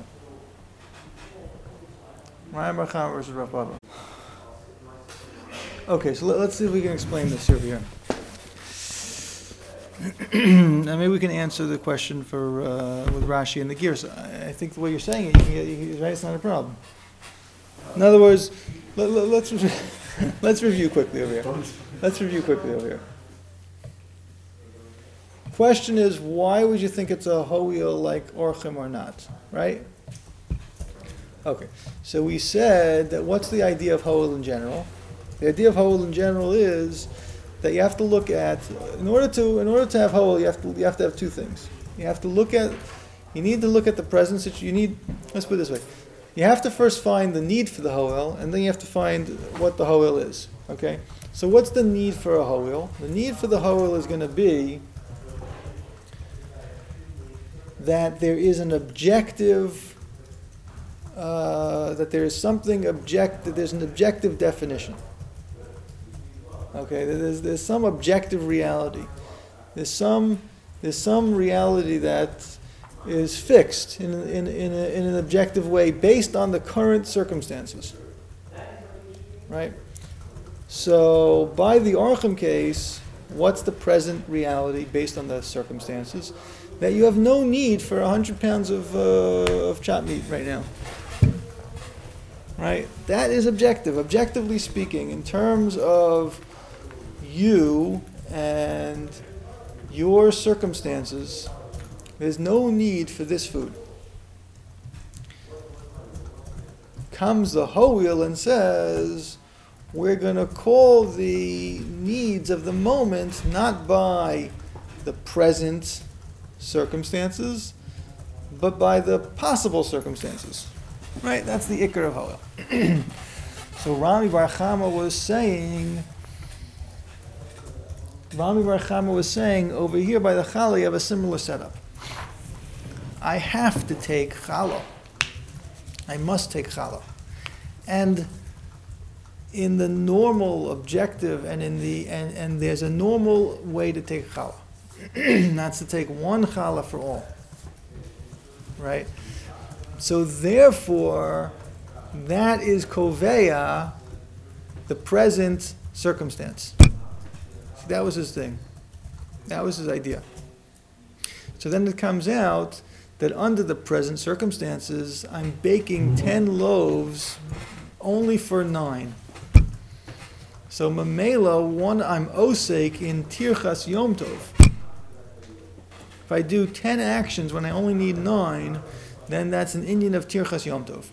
Ryan Racham versus Rav Baba. Okay, so let, let's see if we can explain this over here. And maybe we can answer the question for uh, with Rashi and the gears. I, I think the way you're saying it, you can get, you can, right? It's not a problem. In other words, let, let, let's let's review quickly over here. Let's review quickly over here. Question is, why would you think it's a hoil like Orchim or not? Right? Okay. So we said that what's the idea of hoil in general? The idea of hoil in general is that you have to look at, in order to in order to have hoel, you have to you have to have two things. You have to look at, you need to look at the present situation. You need, let's put it this way, you have to first find the need for the hoel, and then you have to find what the hoel is. Okay. So what's the need for a hoel? The need for the hoel is going to be that there is an objective, uh, that there is something objective. There's an objective definition. Okay, there's there's some objective reality. There's some there's some reality that is fixed in in in, a, in an objective way based on the current circumstances. Right. So by the Orchim case, what's the present reality based on the circumstances? That you have no need for a hundred pounds of uh, of chopped meat right now. Right. That is objective. Objectively speaking, in terms of you and your circumstances, there's no need for this food. Comes the hoil and says, we're going to call the needs of the moment not by the present circumstances, but by the possible circumstances. Right? That's the ikar of hoil. So Rami Bar Chama was saying, Rami Bar Chama was saying, over here by the challah, you have a similar setup. I have to take challah. I must take challah. And in the normal objective, and in the and, and there's a normal way to take challah. That's to take one challah for all. Right? So therefore, that is koveya, the present circumstance. See, that was his thing. That was his idea. So then it comes out that under the present circumstances, I'm baking ten loaves only for nine. So mamela, one, I'm osek in tirchas yom tov. If I do ten actions when I only need nine, then that's an Indian of tirchas yom tov.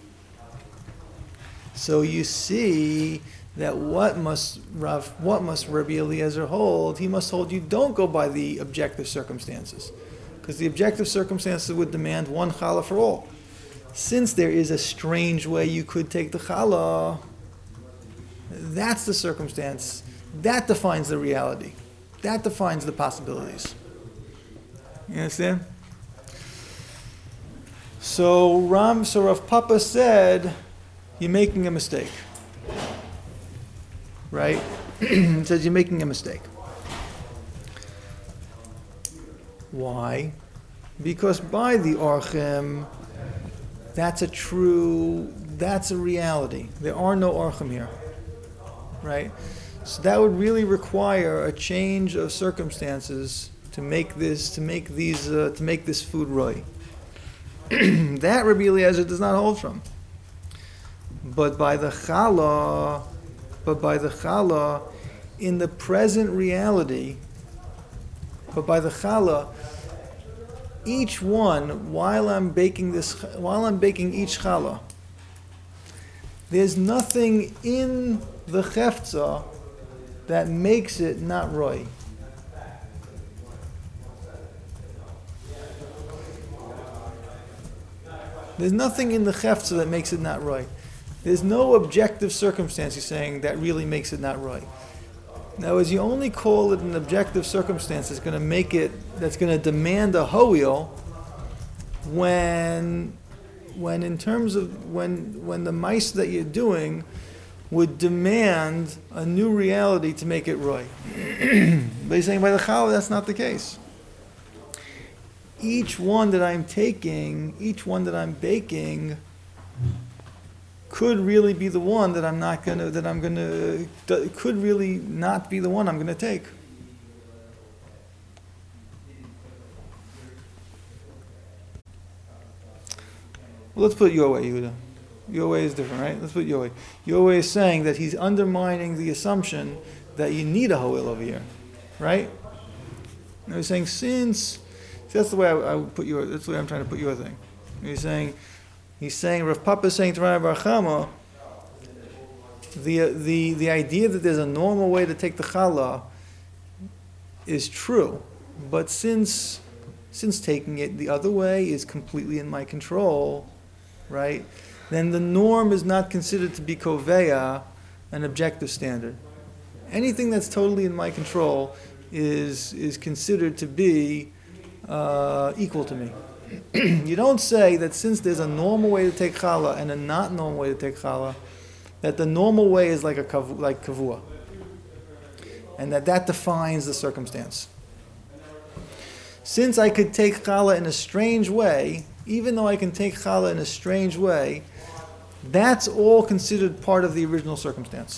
So you see that what must Rav, what must Rabbi Eliezer hold? He must hold you don't go by the objective circumstances, because the objective circumstances would demand one challah for all. Since there is a strange way you could take the challah, that's the circumstance. That defines the reality. That defines the possibilities. You understand? So Ram, so Rav Papa said, you're making a mistake. Right? He says you're making a mistake. Why? Because by the Orchim, that's a true, that's a reality. There are no Orchim here. Right? So that would really require a change of circumstances to make this, to make these, uh, to make this food right. That Rabbi Eliezer does not hold from. But by the challah, but by the challah, in the present reality, but by the challah, each one, while I'm baking this, while I'm baking each challah, there's nothing in the chefza that makes it not roy. There's nothing in the chefza that makes it not roy. There's no objective circumstance, he's saying, that really makes it not roy. Now, as you only call it an objective circumstance that's going to make it, that's going to demand a ho'il, when, when in terms of, when, when the mice that you're doing would demand a new reality to make it roy. But he's saying by the challah, that's not the case. Each one that I'm taking, each one that I'm baking, could really be the one that I'm not gonna, that I'm gonna, that could really not be the one I'm gonna take. Well, let's put it your way, Yehuda. Your way is different, right? Let's put it your way. Your way is saying that he's undermining the assumption that you need a ho'il over here, right? And he's saying since, that's the way I, I would put your, that's the way I'm trying to put your thing. He's saying, He's saying, Rav Papa is saying to Rami Bar Chama, the, the, the idea that there's a normal way to take the challah is true. But since, since taking it the other way is completely in my control, right, then the norm is not considered to be koveya, an objective standard. Anything that's totally in my control is, is considered to be uh, equal to me. You don't say that since there's a normal way to take challah and a not normal way to take challah, that the normal way is like a kavu, like kavua, and that that defines the circumstance. Since I could take challah in a strange way, even though I can take challah in a strange way, that's all considered part of the original circumstance.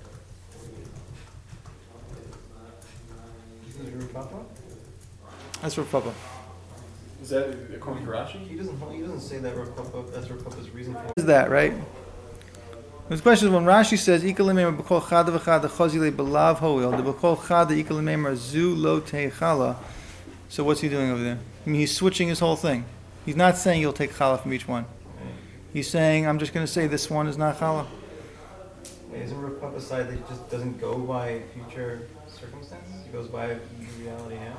That's Rav Papa. Is that according to Rashi? He doesn't. He doesn't say that Rav Papa. That's Rav Papa's reason for it. Is that right? The question is when Rashi says "Ikalimem b'kol chada v'chada chazile belav hoil," the b'kol chada ikalimem zu lo teichala. So what's he doing over there? I mean, he's switching his whole thing. He's not saying you'll take challah from each one. He's saying I'm just going to say this one is not challah. Wait, isn't Rav Papa's side that he just doesn't go by future circumstances? He goes by reality now.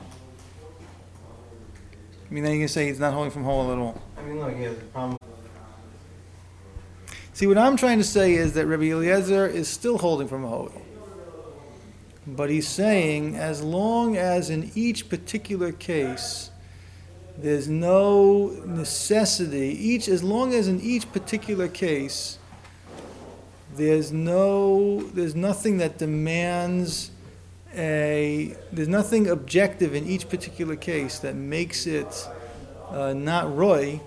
I mean, then you can say he's not holding from whole at all. I mean, look, he has a problem. See, what I'm trying to say is that Rabbi Eliezer is still holding from a hoil. But he's saying, as long as in each particular case, there's no necessity, each, as long as in each particular case, there's no, there's nothing that demands a, there's nothing objective in each particular case that makes it uh, not roy,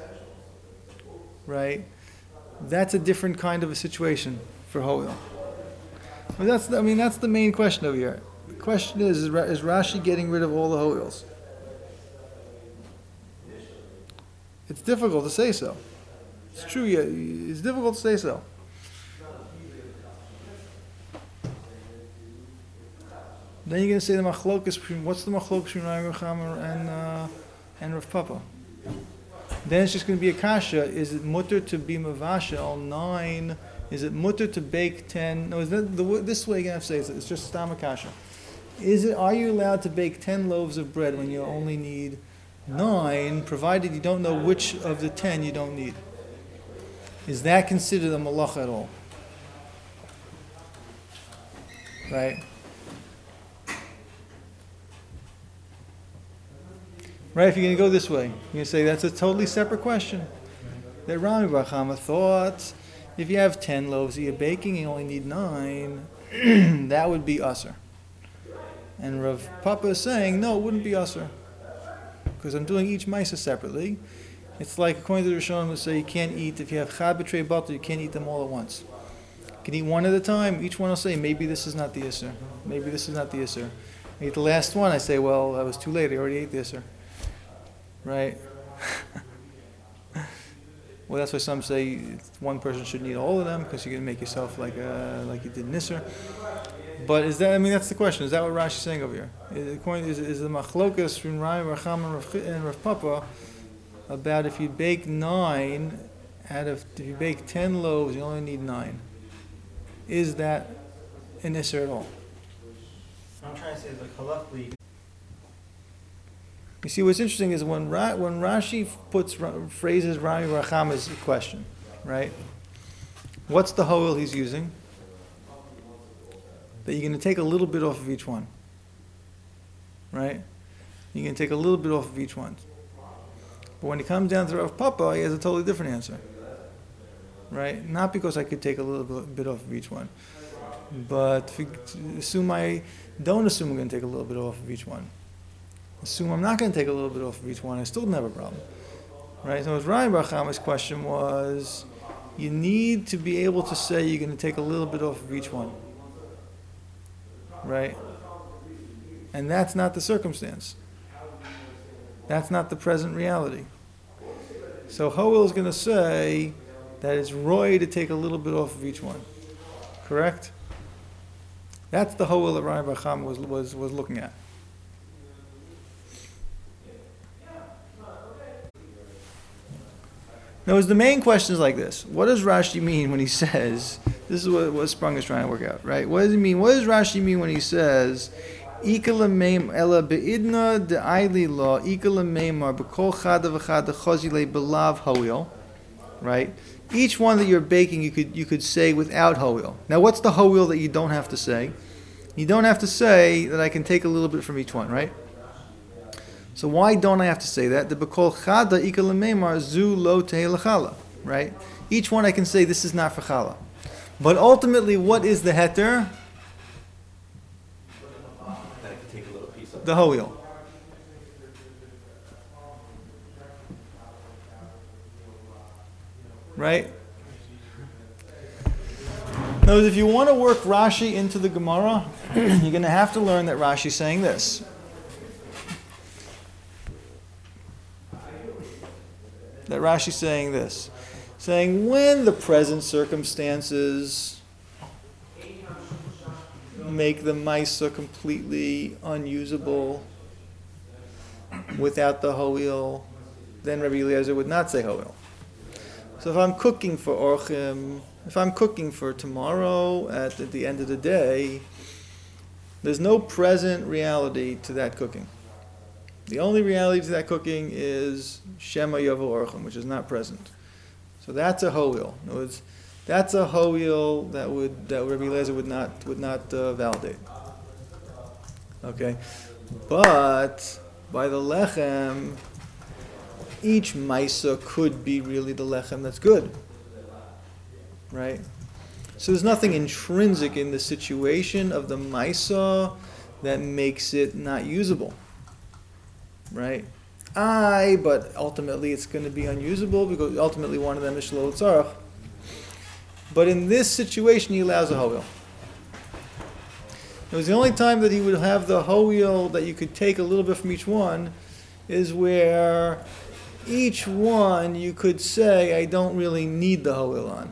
right? That's a different kind of a situation for Hoel. But that's, I mean, that's the main question over here. The question is, is, Ra- is Rashi getting rid of all the Hoels? It's difficult to say so. It's true, yeah, it's difficult to say so. Then you're going to say the machlokas between, what's the machlokas between Rav Chama and, uh, and Rav Papa? Then it's just going to be a kasha. Is it mutter to be mavasha all nine? Is it mutter to bake ten? No, is that the, this way you're going to have to say it. It's just stama kasha. Is it, are you allowed to bake ten loaves of bread when you only need nine, provided you don't know which of the ten you don't need? Is that considered a malacha at all? Right? Right, if you're going to go this way, you're going to say that's a totally separate question. That Rami Bar Chama thought if you have ten loaves that you're baking and you only need nine, that would be usher. And Rav Papa is saying, no, it wouldn't be usher. Because I'm doing each maisa separately. It's like, according to the Rishonim, they say you can't eat, if you have chad b'trei butter, you can't eat them all at once. You can eat one at a time. Each one will say, maybe this is not the isser. Maybe this is not the isser. I eat the last one, I say, well, I was too late, I already ate the isser. Right? Well, that's why some say one person shouldn't eat all of them because you're going to make yourself like uh, like you did Nisr. But is that, I mean, that's the question. Is that what Rashi is saying over here? Is, is, is the machlokas between Rami, Rav Chama, and Rav, and Rav Papa about if you bake nine, out of, if you bake ten loaves, you only need nine. Is that an Nisr at all? I'm trying to say, like, halachically. You see, what's interesting is when Ra- when Rashi puts phrases Rami Bar Chama's question, right? What's the hoel he's using? That you're going to take a little bit off of each one, right? You're going to take a little bit off of each one. But when it comes down to Rav Papa, he has a totally different answer, right? Not because I could take a little bit off of each one, but assume I don't assume I'm going to take a little bit off of each one. Assume I'm not going to take a little bit off of each one, I still have a problem. Right? So Rami Bar Chama's question was, you need to be able to say you're going to take a little bit off of each one. Right? And that's not the circumstance. That's not the present reality. So Hoel is going to say that it's roy to take a little bit off of each one. Correct? That's the Hoel that Rami Bar Chama was, was, was looking at. Now, the main question is like this. What does Rashi mean when he says, this is what, what Sprung is trying to work out, right? What does he mean? What does Rashi mean when he says, Ikala meim ela beidna de'ayli la, ikala meimar b'kol chada v'chada chazile belav hoil, right? Each one that you're baking, you could you could say without hoil. Now, what's the hoil that you don't have to say? You don't have to say that I can take a little bit from each one, right? So why don't I have to say that? The bekol chada ikal meimar zu lo tehelachala, right? Each one I can say this is not for chala, but ultimately, what is the heter? That I can take a little piece of. The hoil. Right? Now, if you want to work Rashi into the Gemara, you're going to have to learn that Rashi is saying this. That Rashi's saying this. Saying when the present circumstances make the Maisa completely unusable without the Ho'il, then Rabbi Eliezer would not say Ho'il. So if I'm cooking for Orchim, if I'm cooking for tomorrow at, at the end of the day, there's no present reality to that cooking. The only reality to that cooking is Shema Yovo Orchim, which is not present. So that's a Ho'il. In other words, That's a ho'il that would that Rabbi Eliezer would not would not uh, validate. Okay, but by the lechem, each maisa could be really the lechem that's good, right? So there's nothing intrinsic in the situation of the maisa that makes it not usable, right? I, but ultimately it's going to be unusable because ultimately one of them is shelo tzarach. But in this situation, he allows a ho'il. It was the only time that he would have the ho'il that you could take a little bit from each one is where each one you could say, I don't really need the ho'il on.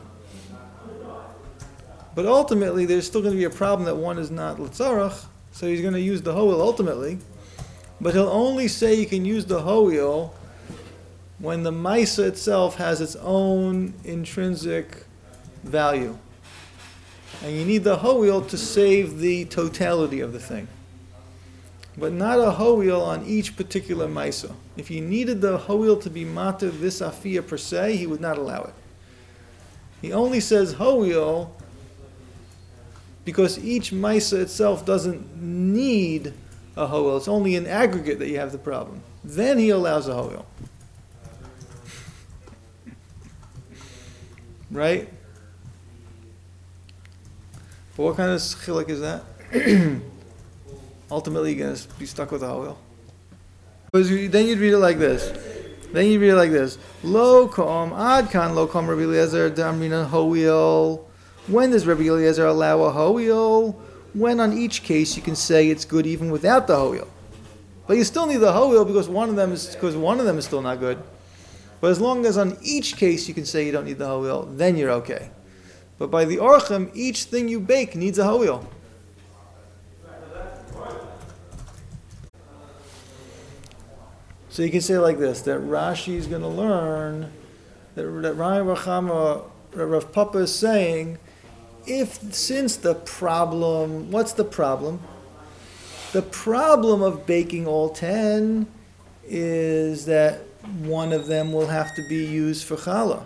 But ultimately, there's still going to be a problem that one is not l'tzarach, so he's going to use the ho'il ultimately. But he'll only say you can use the ho'il when the maisa itself has its own intrinsic value. And you need the ho'il to save the totality of the thing. But not a ho'il on each particular maisa. If you needed the ho'il to be matir this afiyah per se, he would not allow it. He only says ho'il because each maisa itself doesn't need a ho'il. It's only in aggregate that you have the problem. Then he allows a ho'il. Right? But what kind of chiluk is that? Ultimately, you're going to be stuck with a ho'il. Because then you'd read it like this. Then you read it like this. Lo kom ad kan lo kom Rabbi Eliezer damrina ho'il. When does Rabbi Eliezer allow a ho'il? When on each case you can say it's good even without the ho'il. But you still need the ho'il because one of them is because one of them is still not good. But as long as on each case you can say you don't need the ho'il, then you're okay. But by the orchim, each thing you bake needs a ho'il. So you can say like this, that Rashi is going to learn, that, that Ryan Rachama, Rav Papa is saying, if, since the problem, what's the problem? The problem of baking all ten is that one of them will have to be used for challah.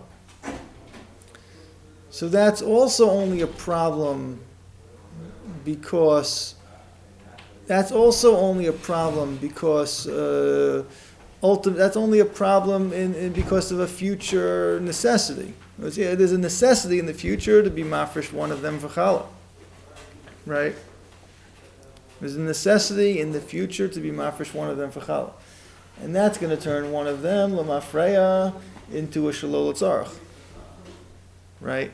So that's also only a problem because, that's also only a problem because, uh, ultimate, that's only a problem in, in because of a future necessity. There's a necessity in the future to be mafresh one of them for challah. Right? There's a necessity in the future to be mafresh one of them for challah. And that's going to turn one of them, lamafreya, into a shelo l'tzarach. Right?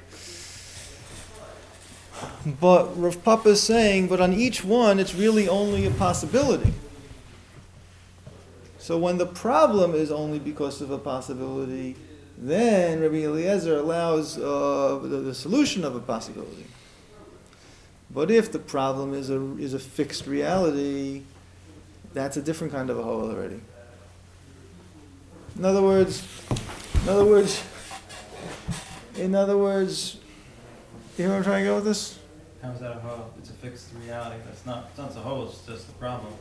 But Rav Papa is saying, but on each one, it's really only a possibility. So when the problem is only because of a possibility, then Rabbi Eliezer allows uh, the, the solution of a possibility. But if the problem is a is a fixed reality, that's a different kind of a ho'il already. In other words, in other words, in other words, you know where I'm trying to go with this? How's that a ho'il? It's a fixed reality. That's not, it's not a ho'il, it's just the problem.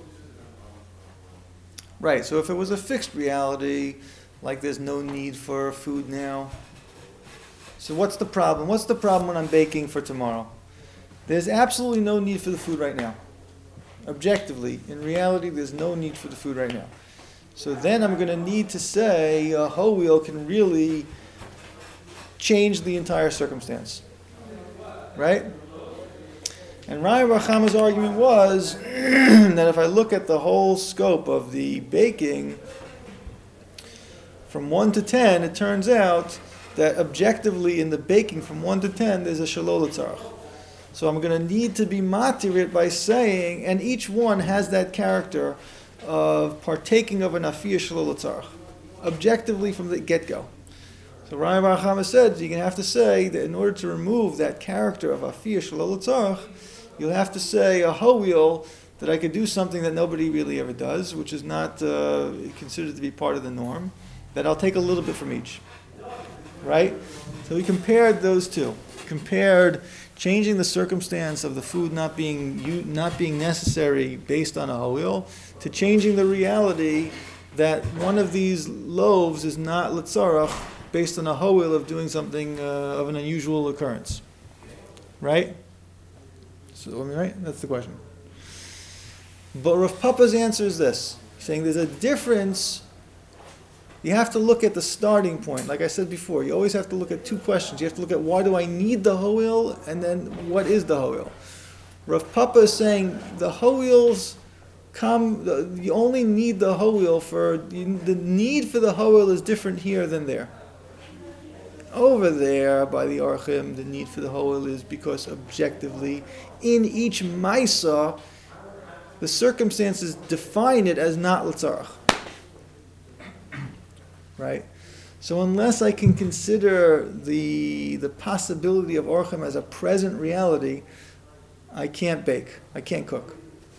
Right, so if it was a fixed reality, like there's no need for food now. So what's the problem? What's the problem when I'm baking for tomorrow? There's absolutely no need for the food right now. Objectively, in reality, there's no need for the food right now. So then I'm going to need to say a ho'il can really change the entire circumstance. Right? And Raya Rachama's argument was that if I look at the whole scope of the baking, from one to ten, it turns out that objectively in the baking from one to ten, there's a shelo l'tzarach. So I'm going to need to be matir it by saying, and each one has that character of partaking of an afiyah shelo l'tzarach, objectively from the get-go. So Raya Bar Chama said, you're going to have to say that in order to remove that character of afiyah shelo l'tzarach, you'll have to say a ho'il that I could do something that nobody really ever does, which is not uh, considered to be part of the norm, that I'll take a little bit from each. Right? So we compared those two. Compared changing the circumstance of the food not being not being necessary based on a ho'il to changing the reality that one of these loaves is not l'tzarach based on a ho'il of doing something uh, of an unusual occurrence. Right? So, I mean, right? That's the question. But Rav Papa's answer is this, saying there's a difference. You have to look at the starting point. Like I said before, you always have to look at two questions. You have to look at why do I need the ho'il, and then what is the ho'il. Rav Papa is saying the ho'ils come, you only need the ho'il for, the need for the ho'il is different here than there. Over there, by the Archim, the need for the ho'il is because objectively, in each Maisa, the circumstances define it as not l'tzarach. Right? So unless I can consider the the possibility of Orchim as a present reality, I can't bake. I can't cook.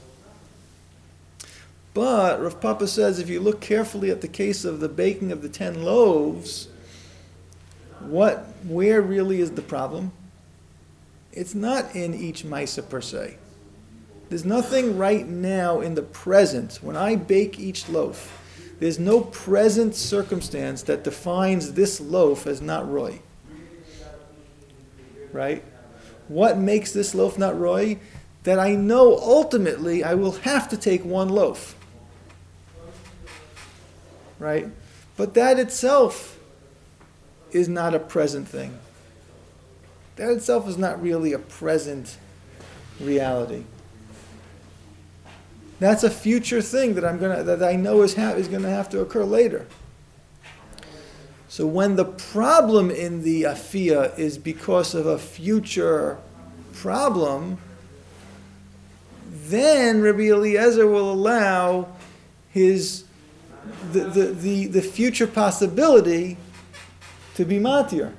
But Rav Papa says if you look carefully at the case of the baking of the ten loaves, what where really is the problem? It's not in each Maisa per se. There's nothing right now in the present, when I bake each loaf, there's no present circumstance that defines this loaf as not roy. Right? What makes this loaf not roy? That I know ultimately I will have to take one loaf. Right? But that itself is not a present thing. That itself is not really a present reality. That's a future thing that I'm gonna that I know is ha- is going to have to occur later. So when the problem in the afiyah is because of a future problem, then Rabbi Eliezer will allow his the the, the, the future possibility to be matir.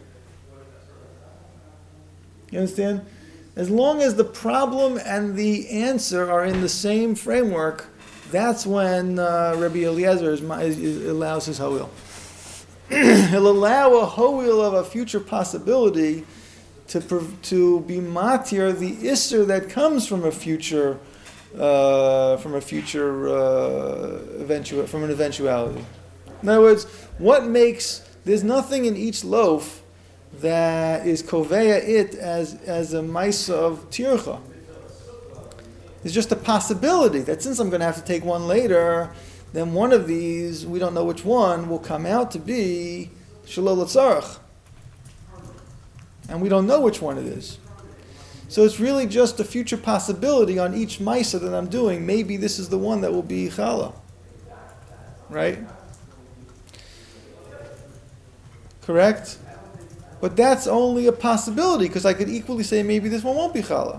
You understand? As long as the problem and the answer are in the same framework, that's when uh, Rabbi Eliezer is, is, is, allows his ho'il. He'll allow a ho'il of a future possibility to to be matir the isser that comes from a future uh, from a future uh, eventual from an eventuality. In other words, what makes there's nothing in each loaf that is koveya it as as a maisa of tircha. It's just a possibility that since I'm going to have to take one later, then one of these, we don't know which one, will come out to be shalol l'tzarach. And we don't know which one it is. So it's really just a future possibility on each maisa that I'm doing. Maybe this is the one that will be challah. Right? Correct? But that's only a possibility, because I could equally say maybe this one won't be challah.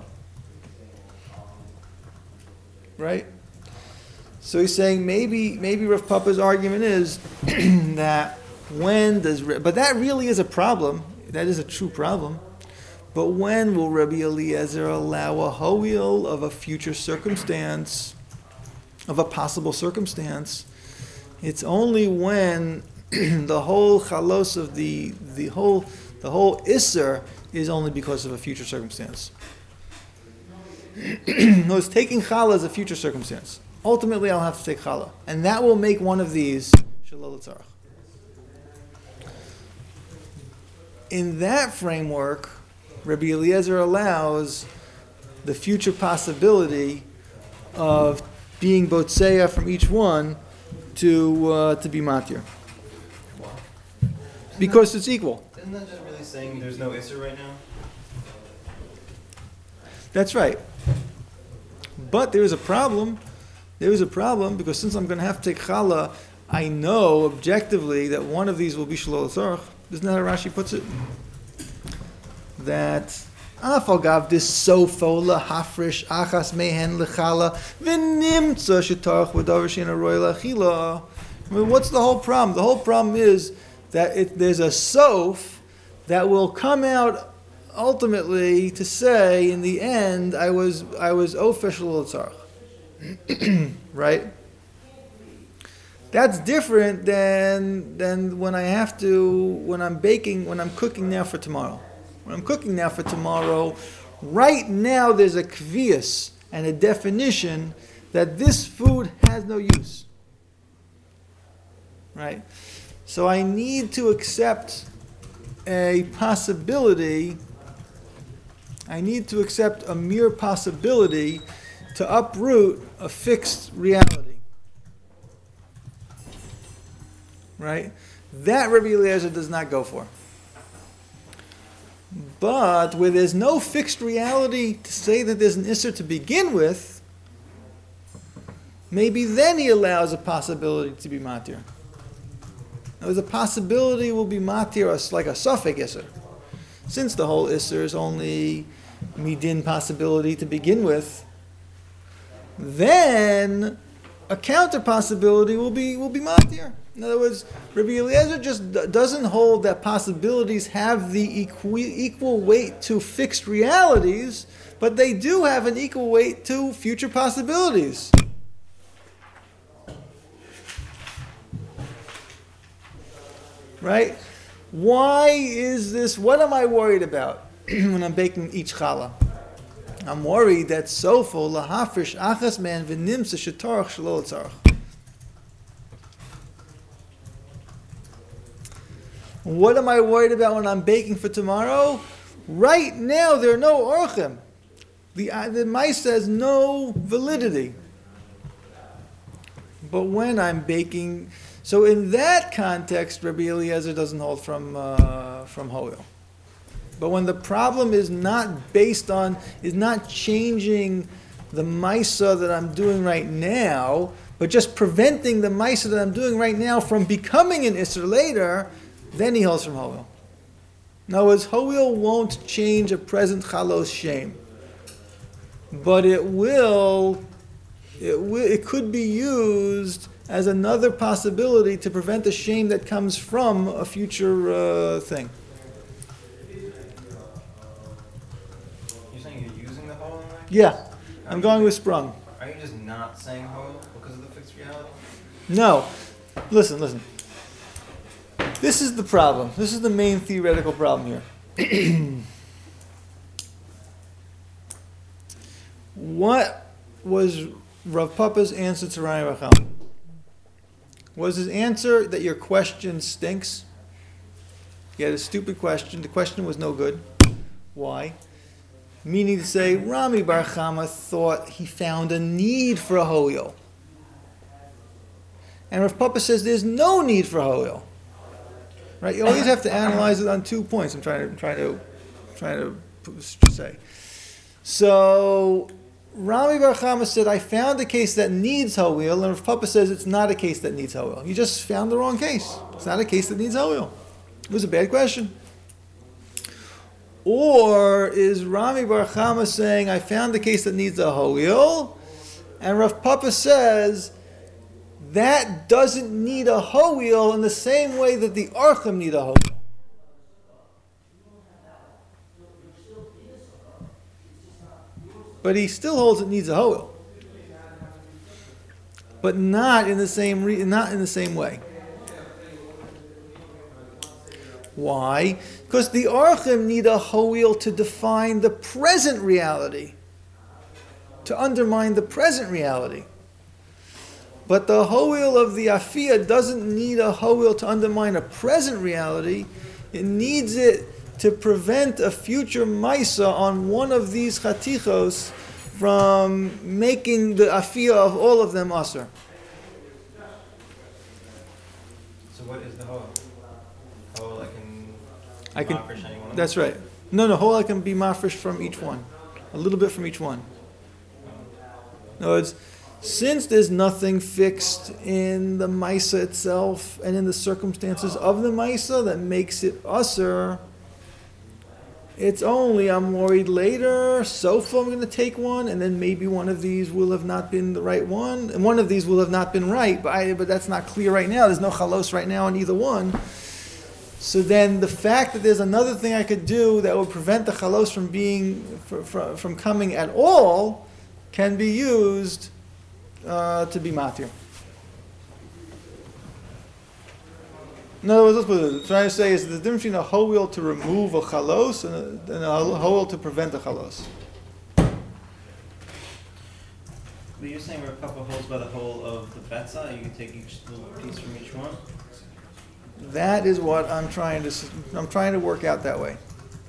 Right? So he's saying maybe maybe Rav Papa's argument is that when does... But that really is a problem. That is a true problem. But when will Rabbi Eliezer allow a ho'il of a future circumstance, of a possible circumstance? It's only when the whole chalos of the the whole the whole isser is only because of a future circumstance. No, it's taking challah as a future circumstance. Ultimately, I'll have to take challah, and that will make one of these shalol l'tzarach. In that framework, Rabbi Eliezer allows the future possibility of being botzeya from each one to uh, to be matir. Because it's equal. Isn't that just really saying there's no isser right now? That's right. But there is a problem. There is a problem because since I'm going to have to take challah, I know objectively that one of these will be shalol l'tzarach. Isn't that how Rashi puts it? That afagav this sofo lahafresh achas mehen lechala v'nimtza shetarach v'davar she'ena roy la'achila. I mean, what's the whole problem? The whole problem is that it, there's a sof that will come out ultimately to say in the end I was I was official l'tzarach. Right? That's different than than when I have to when I'm baking when I'm cooking now for tomorrow. When I'm cooking now for tomorrow, right now there's a kvias and a definition that this food has no use. Right? So I need to accept a possibility, I need to accept a mere possibility to uproot a fixed reality. Right? That Rabbi Eliezer does not go for. But where there's no fixed reality to say that there's an Isser to begin with, maybe then he allows a possibility to be matir. Now, the possibility will be matir as like a suffix Isser. Since the whole Isser is only midin possibility to begin with, then a counter possibility will be will be matir. In other words, Rabbi Eliezer just d- doesn't hold that possibilities have the equi- equal weight to fixed realities, but they do have an equal weight to future possibilities. Right? Why is this? What am I worried about when I'm baking each challah? I'm worried that sofo lahafrish achas man v'nimsa shetarach shelo tzarach. What am I worried about when I'm baking for tomorrow? Right now, there are no orchim. The uh, the mice has no validity. But when I'm baking, so in that context, Rabbi Eliezer doesn't hold from uh, from Hoil. But when the problem is not based on, is not changing the Maisa that I'm doing right now, but just preventing the Maisa that I'm doing right now from becoming an Isser later, then he holds from Hoil. In other words, Hoil won't change a present Chalos shame. But it will, it will, it could be used as another possibility to prevent the shame that comes from a future uh, thing. You're saying you're using the whole in that case? Yeah, Are I'm you- going with sprung. Are you just not saying whole because of the fixed reality? No, listen, listen. This is the problem. This is the main theoretical problem here. What was Rav Papa's answer to Raya Racham? Was his answer that your question stinks? He had a stupid question. The question was no good. Why? Meaning to say, Rami Bar Chama thought he found a need for a ho'il. And Rav Papa says there's no need for a ho'il. Right? You always have to analyze it on two points. I'm trying to trying to trying to say. So Rami Bar Chama said, I found a case that needs ho'il, and Rav Papa says it's not a case that needs ho'il. You just found the wrong case. It's not a case that needs ho'il. It was a bad question. Or is Rami Bar Chama saying, I found the case that needs a ho'il, and Rav Papa says, that doesn't need a ho'il in the same way that the archim need a ho'il. But he still holds it needs a ho'il, but not in the same re- not in the same way. Why? Because the archim need a ho'il to define the present reality, to undermine the present reality. But the ho'il of the afiyah doesn't need a ho'il to undermine a present reality. It needs it to prevent a future maisa on one of these chatichos from making the afiyah of all of them aser. So what is the whole? Whole I can. I can. Mafresh any one of That's them? right. No, no, ho'il can be mafresh from each one, a little bit from each one. No, it's. Since there's nothing fixed in the Maisa itself and in the circumstances of the Maisa that makes it usher, it's only, I'm worried later, so far I'm going to take one, and then maybe one of these will have not been the right one, and one of these will have not been right, but, I, but that's not clear right now. There's no chalos right now on either one. So then the fact that there's another thing I could do that would prevent the chalos from being, from, from coming at all, can be used Uh, to be matir. In other words, let's put it, what I'm trying to say is the difference between a ho'il to remove a chalos and a, and a ho'il to prevent a chalos. But you're saying Rav Papa holds by the whole of the betzah, you can take each little piece from each one? That is what I'm trying to, s- I'm trying to work out that way.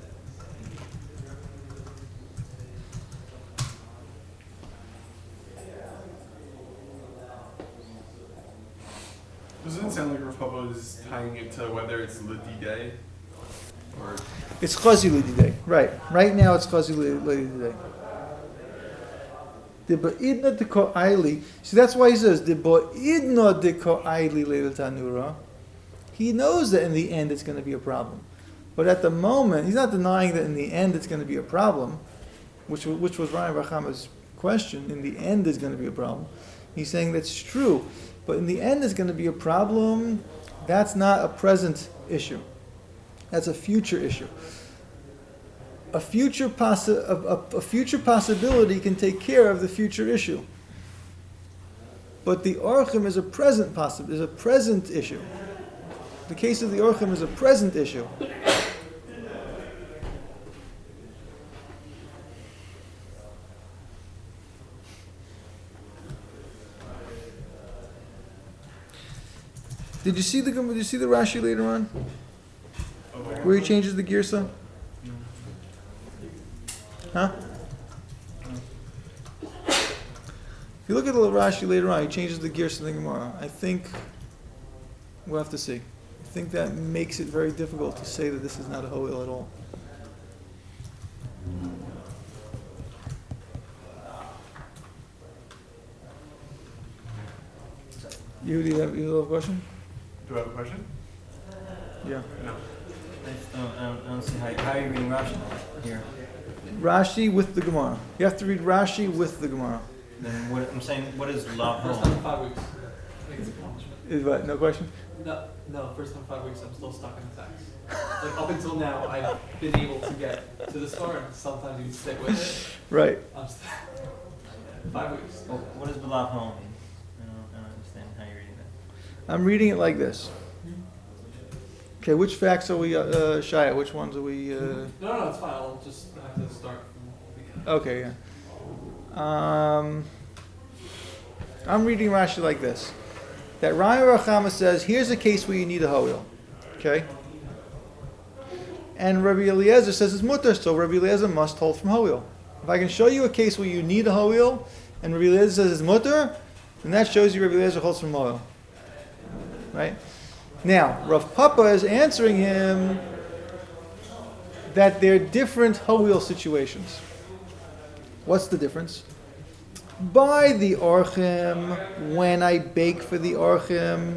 Doesn't it sound like Rav Papa is tying it to whether it's Lidi Day or It's Chazi Lidi Day, right. Right now it's Chazi Lidi Day. The ba'idna deko aili. See, that's why he says the ba'idna deko aili leil tanura. He knows that in the end it's going to be a problem, but at the moment he's not denying that in the end it's going to be a problem, which wa- which was Ryan Rachama's question. In the end, is going to be a problem. He's saying that's true, but in the end, it's going to be a problem. That's not a present issue. That's a future issue. A future possi- a, a, a future possibility can take care of the future issue. But the orchim is a present possi- is a present issue. The case of the orchim is a present issue. Did you see the did you see the Rashi later on, where he changes the girsa? Huh? If you look at the Rashi later on, he changes the girsa in the Gemara. I think we'll have to see. I think that makes it very difficult to say that this is not a ho'il at all. You, do you have, you have a question? do I have a question? Yeah. No. I just don't, I don't, I don't see how, how are you reading Rashi here? Rashi with the Gemara. You have to read Rashi with the Gemara. Then what, I'm saying, what is lav First time home? in five weeks. I think it's a accomplishment. Is what? No question? No, no, first time in five weeks, I'm still stuck in the text. Like, up until now, I've been able to get to the store, and sometimes you stick with it. Right. I'm st- five weeks. Well, what does lav home mean? I don't, I don't understand how you're reading that. I'm reading it like this. Okay, which facts are we, uh, uh, Shia? Which ones are we, uh, No, no, it's fine. I'll just have to start from the beginning. okay, yeah. Um, I'm reading Rashi like this. That Raya Rachama says, here's a case where you need a ho'il. Okay? And Rabbi Eliezer says it's mutter, so Rabbi Eliezer must hold from ho'il. If I can show you a case where you need a ho'il, and Rabbi Eliezer says it's mutter, then that shows you Rabbi Eliezer holds from ho'il. Right? Now, Rav Papa is answering him that they're different ho'il situations. What's the difference? By the orchim, when I bake for the orchim,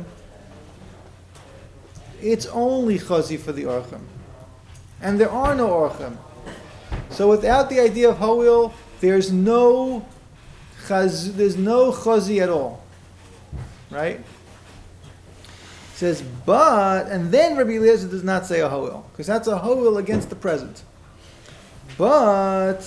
it's only chazi for the orchim. And there are no orchim. So without the idea of ho'il, there's no chaz, there's no chazi at all. Right? It says, but, and then Rabbi Eliezer does not say a ho'il, because that's a ho'il against the present. But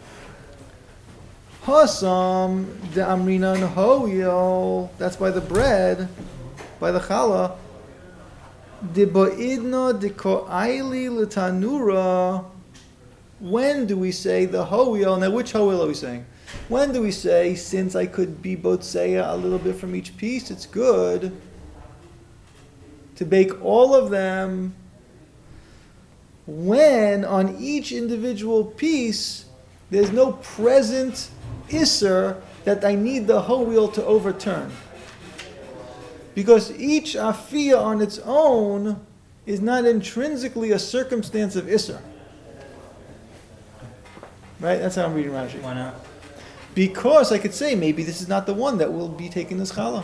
Hasam de Amrinan Ho'il, that's by the bread, by the challah. De Ba'idna de Ko'aili L'tanura. When do we say the Ho'il? Now, which Ho'il are we saying? When do we say, since I could be Botseya a little bit from each piece, it's good to bake all of them when on each individual piece there's no present Isser that I need the ho'il to overturn. Because each afiyah on its own is not intrinsically a circumstance of Isser. Right? That's how I'm reading Rashi. Why not? Because I could say maybe this is not the one that will be taking this challah.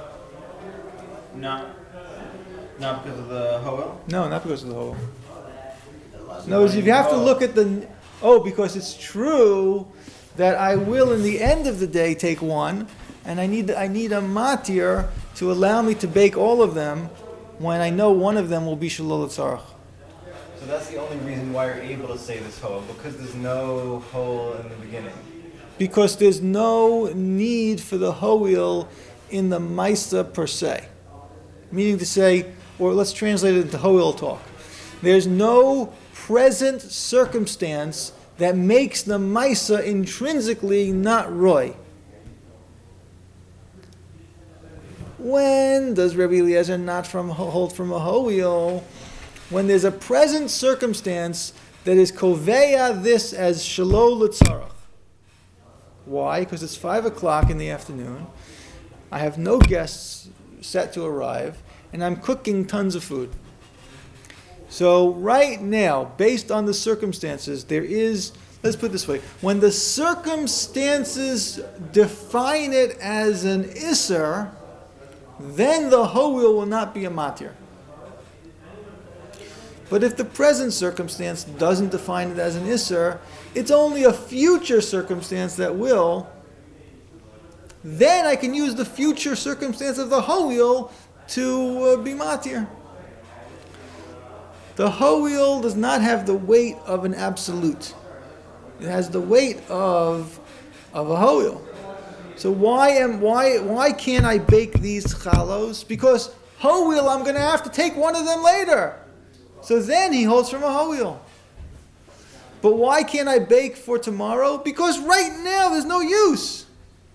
Not, not because of the ho'il? No, not because of the whole. No, if you have to look at the, oh, because it's true that I will in the end of the day take one, and I need I need a matir to allow me to bake all of them when I know one of them will be shalol tzarach. So that's the only reason why you're able to say this ho'il, because there's no hole in the beginning. Because there's no need for the ho'il in the maisa per se. Meaning to say, or let's translate it into ho'il talk. There's no present circumstance that makes the maisa intrinsically not roy. When does Rabbi Eliezer not from hold from a hoil? When there's a present circumstance that is koveya this as shelo l'tzarach. Why? Because it's five o'clock in the afternoon. I have no guests set to arrive, and I'm cooking tons of food. So right now, based on the circumstances, there is, let's put it this way, when the circumstances define it as an isser, then the hoil will not be a matir. But if the present circumstance doesn't define it as an isser, it's only a future circumstance that will, then I can use the future circumstance of the hoil to uh, be matir. The hoil does not have the weight of an absolute. It has the weight of of a hoil. So why am why why can't I bake these chalos? Because hoil, I'm going to have to take one of them later. So then he holds from a hoil. But why can't I bake for tomorrow? Because right now there's no use.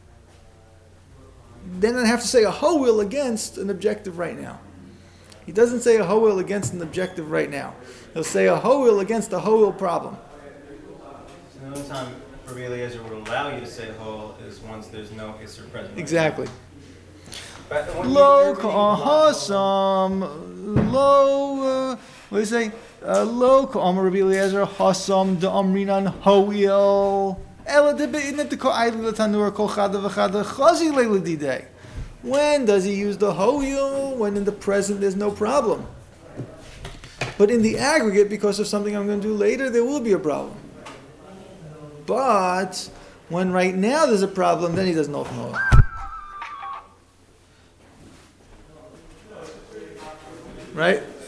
Then I have to say a hoil against an objective right now. He doesn't say a hoil against an objective right now. He'll say a hoil against a hoil problem. So the only time Rabbi Eliezer would allow you to say hol is once there's no isser present. Exactly. But when you- Lo you're reading ka'ahasam, lo, uh, what do you say? Uh, Lo ka'amar Rabbi Eliezer, hasam da'amrinan hoil, ela de be'idnet ka'ayli l'tanur kol chada v'chada chazi le'ledidei. When does he use the hoil? When in the present there's no problem. But in the aggregate, because of something I'm going to do later, there will be a problem. But when right now there's a problem, then he doesn't open hoil. Right?